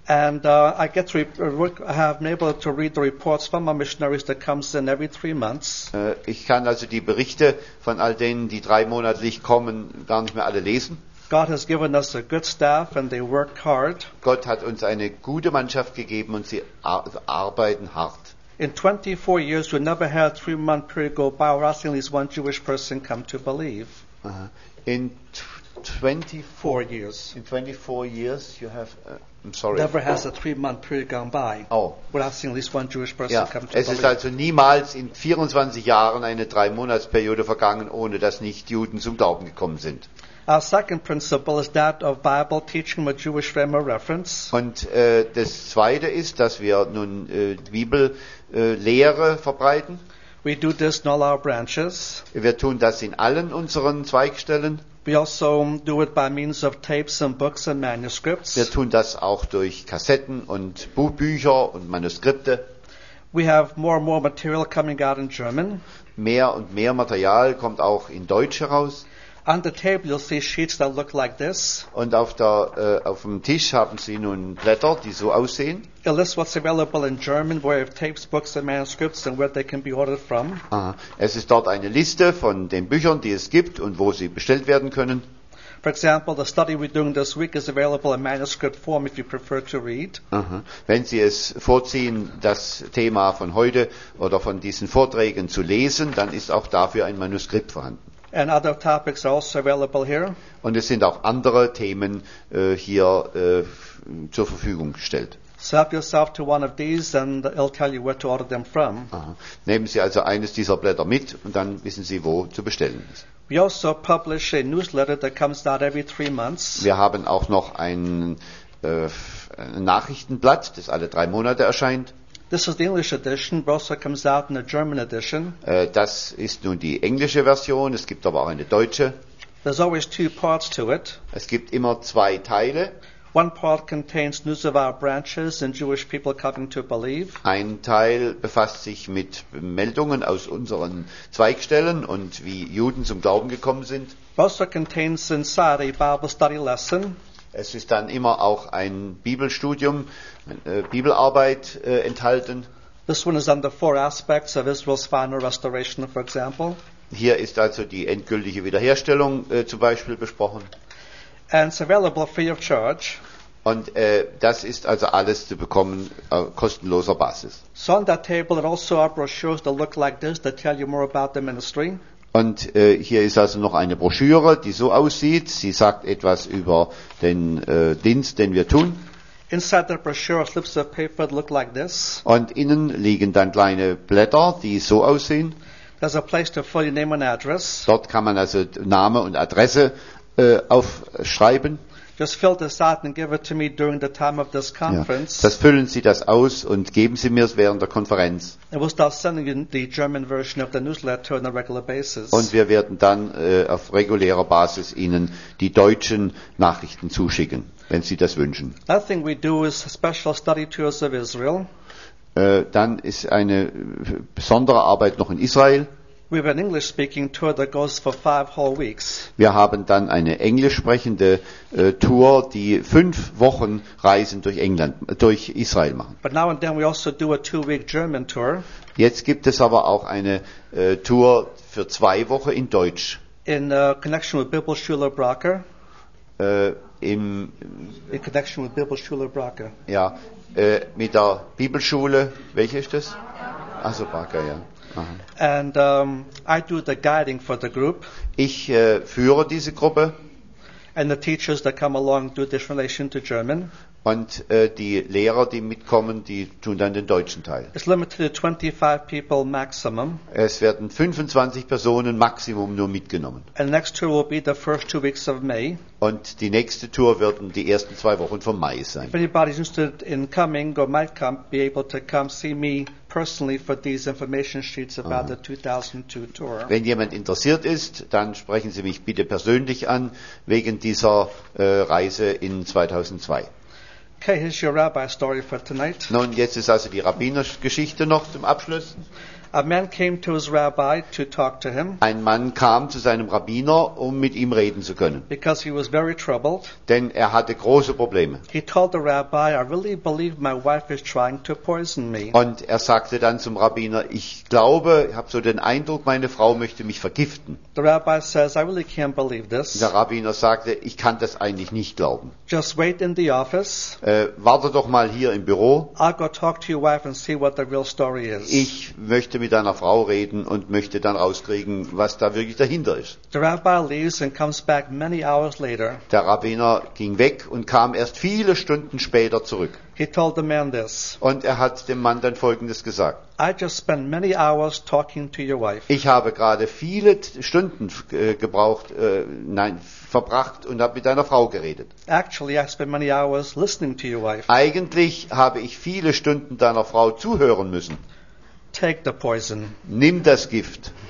And uh, I get to re- work, I have been able to read the reports from our missionaries that comes in every three months. Äh, Ich kann also die Berichte von all denen, die dreimonatlich kommen, gar nicht mehr alle lesen. God has given us a good staff and they work hard. Gott hat uns eine gute Mannschaft gegeben und sie ar- arbeiten hart. In twenty-four years, we never had a three-month period go by without seeing at least one Jewish person come to believe. Aha. In t- twenty-four Four years. in twenty-four years you have uh, I'm sorry. Never has a three-month period gone by Oh. without seeing at least one Jewish person Ja, come to es ist believe. also niemals in vierundzwanzig Jahren eine Dreimonatsperiode vergangen, ohne dass nicht Juden zum Glauben gekommen sind. Our second principle is that of Bible teaching with Jewish frame of reference. Und äh, das Zweite ist, dass wir nun äh, Bibellehre äh, Lehre verbreiten. We do this in all our branches. Wir tun das in allen unseren Zweigstellen. We also do it by means of tapes and books and Wir manuscripts. tun das auch durch Kassetten und Buchbücher und Manuskripte. We have more and more material coming out in German. Mehr und mehr Material kommt auch in Deutsch heraus. On the table, you'll see sheets that look like this. Und auf, der, äh, auf dem Tisch haben Sie nun Blätter, die so aussehen. It lists what's available in German, where you have tapes, books, and manuscripts, and where they can be ordered from. Aha. Es ist dort eine Liste von den Büchern, die es gibt und wo sie bestellt werden können. For example, the study we're doing this week is available in manuscript form if you prefer to read. Aha. Wenn Sie es vorziehen, das Thema von heute oder von diesen Vorträgen zu lesen, dann ist auch dafür ein Manuskript vorhanden. And other topics are also available here. Und es sind auch andere Themen äh, hier äh, zur Verfügung gestellt. So help yourself to one of these, and it'll tell you where to order them from. Aha. Nehmen Sie also eines dieser Blätter mit und dann wissen Sie, wo zu bestellen ist. We also publish a newsletter that comes out every three months. Wir haben auch noch ein, äh, ein Nachrichtenblatt, das alle drei Monate erscheint. This is the English edition, but also comes out in the German edition. Äh, das ist nun die englische Version, es gibt aber auch eine deutsche. There's always two parts to it. Es gibt immer zwei Teile. One part contains news of our branches and Jewish people coming to believe. Ein Teil befasst sich mit Meldungen aus unseren Zweigstellen und wie Juden zum Glauben gekommen sind. It also contains inside a Bible study lesson. Es ist dann immer auch ein Bibelstudium, eine Bibelarbeit äh, enthalten. This one is on the four aspects of Israel's final restoration, for example. Hier ist also die endgültige Wiederherstellung äh, zum Beispiel besprochen. And it's available free of charge. Und äh, das ist also alles zu bekommen auf kostenloser Basis. So on that table are also our brochures that look like this that tell you more about the ministry. Und äh, hier ist also noch eine Broschüre, die so aussieht. Sie sagt etwas über den äh, Dienst, den wir tun. Inside the brochure are slips of paper that look like this. Und innen liegen dann kleine Blätter, die so aussehen. There's a place to fill your name and address. Dort kann man also Name und Adresse äh, aufschreiben. Just fill this out and give it to me during the time of this Ja. conference. Das füllen Sie das aus und geben Sie mir es während der Konferenz. And we'll start sending you the German version of the newsletter on a regular basis. Und wir werden dann äh, auf regulärer Basis Ihnen die deutschen Nachrichten zuschicken, wenn Sie das wünschen. Another thing we do is special study tours of Israel. Äh, dann ist eine äh, besondere Arbeit noch in Israel. We have an English-speaking tour that goes for five whole weeks. Wir haben dann eine englisch sprechende äh, Tour, die fünf Wochen Reisen durch England, äh, durch Israel machen. But now and then we also do a two-week German tour Jetzt gibt es aber auch eine äh, Tour für zwei Wochen in Deutsch. in uh, connection with Bibelschule Bracker. Äh, im, In connection with Bibelschule Bracker. ja, äh, mit der Bibelschule, welche ist das? Also Barker, ja. Aha. And um, I do the guiding for the group. Ich äh, führe diese Gruppe And the teachers that come along do the translation to German. und äh, die Lehrer, die mitkommen, die tun dann den deutschen Teil. It's limited to twenty-five people maximum. Es werden fünfundzwanzig Personen Maximum nur mitgenommen. And the next tour will be the first two weeks of May. Und die nächste Tour werden die ersten zwei Wochen vom Mai sein. If anybody's interested in coming or might come, be able to come see me personally for these information sheets about the two thousand two tour. Wenn jemand interessiert ist, dann sprechen Sie mich bitte persönlich an wegen dieser äh, Reise in zweitausendzwei. Okay, here's your rabbi story for tonight. Nun, jetzt ist also die Rabbinergeschichte noch zum Abschluss. A man came to his rabbi to talk to him Ein Mann kam zu seinem Rabbiner, um mit ihm reden zu können, because he was very troubled. denn er hatte große Probleme. He told the rabbi, I really believe my wife is trying to poison me. Und er sagte dann zum Rabbiner, ich glaube, ich habe so den Eindruck, meine Frau möchte mich vergiften. The rabbi says, I really can't believe this. Der Rabbiner sagte, ich kann das eigentlich nicht glauben. Just wait in the office. Äh, warte doch mal hier im Büro. I'll go talk to your wife and see what the real story is. Ich möchte mit deiner Frau reden und möchte dann rauskriegen, was da wirklich dahinter ist. The rabbi leaves and comes back many hours later. Der Rabbiner ging weg und kam erst viele Stunden später zurück. He told the man this. Und er hat dem Mann dann Folgendes gesagt. I just spent many hours talking to your wife. Ich habe gerade viele t- Stunden äh, gebraucht, äh, nein, verbracht und habe mit deiner Frau geredet. Actually, I spent many hours listening to your wife. Eigentlich habe ich viele Stunden deiner Frau zuhören müssen. Take the poison. Nimm das Gift.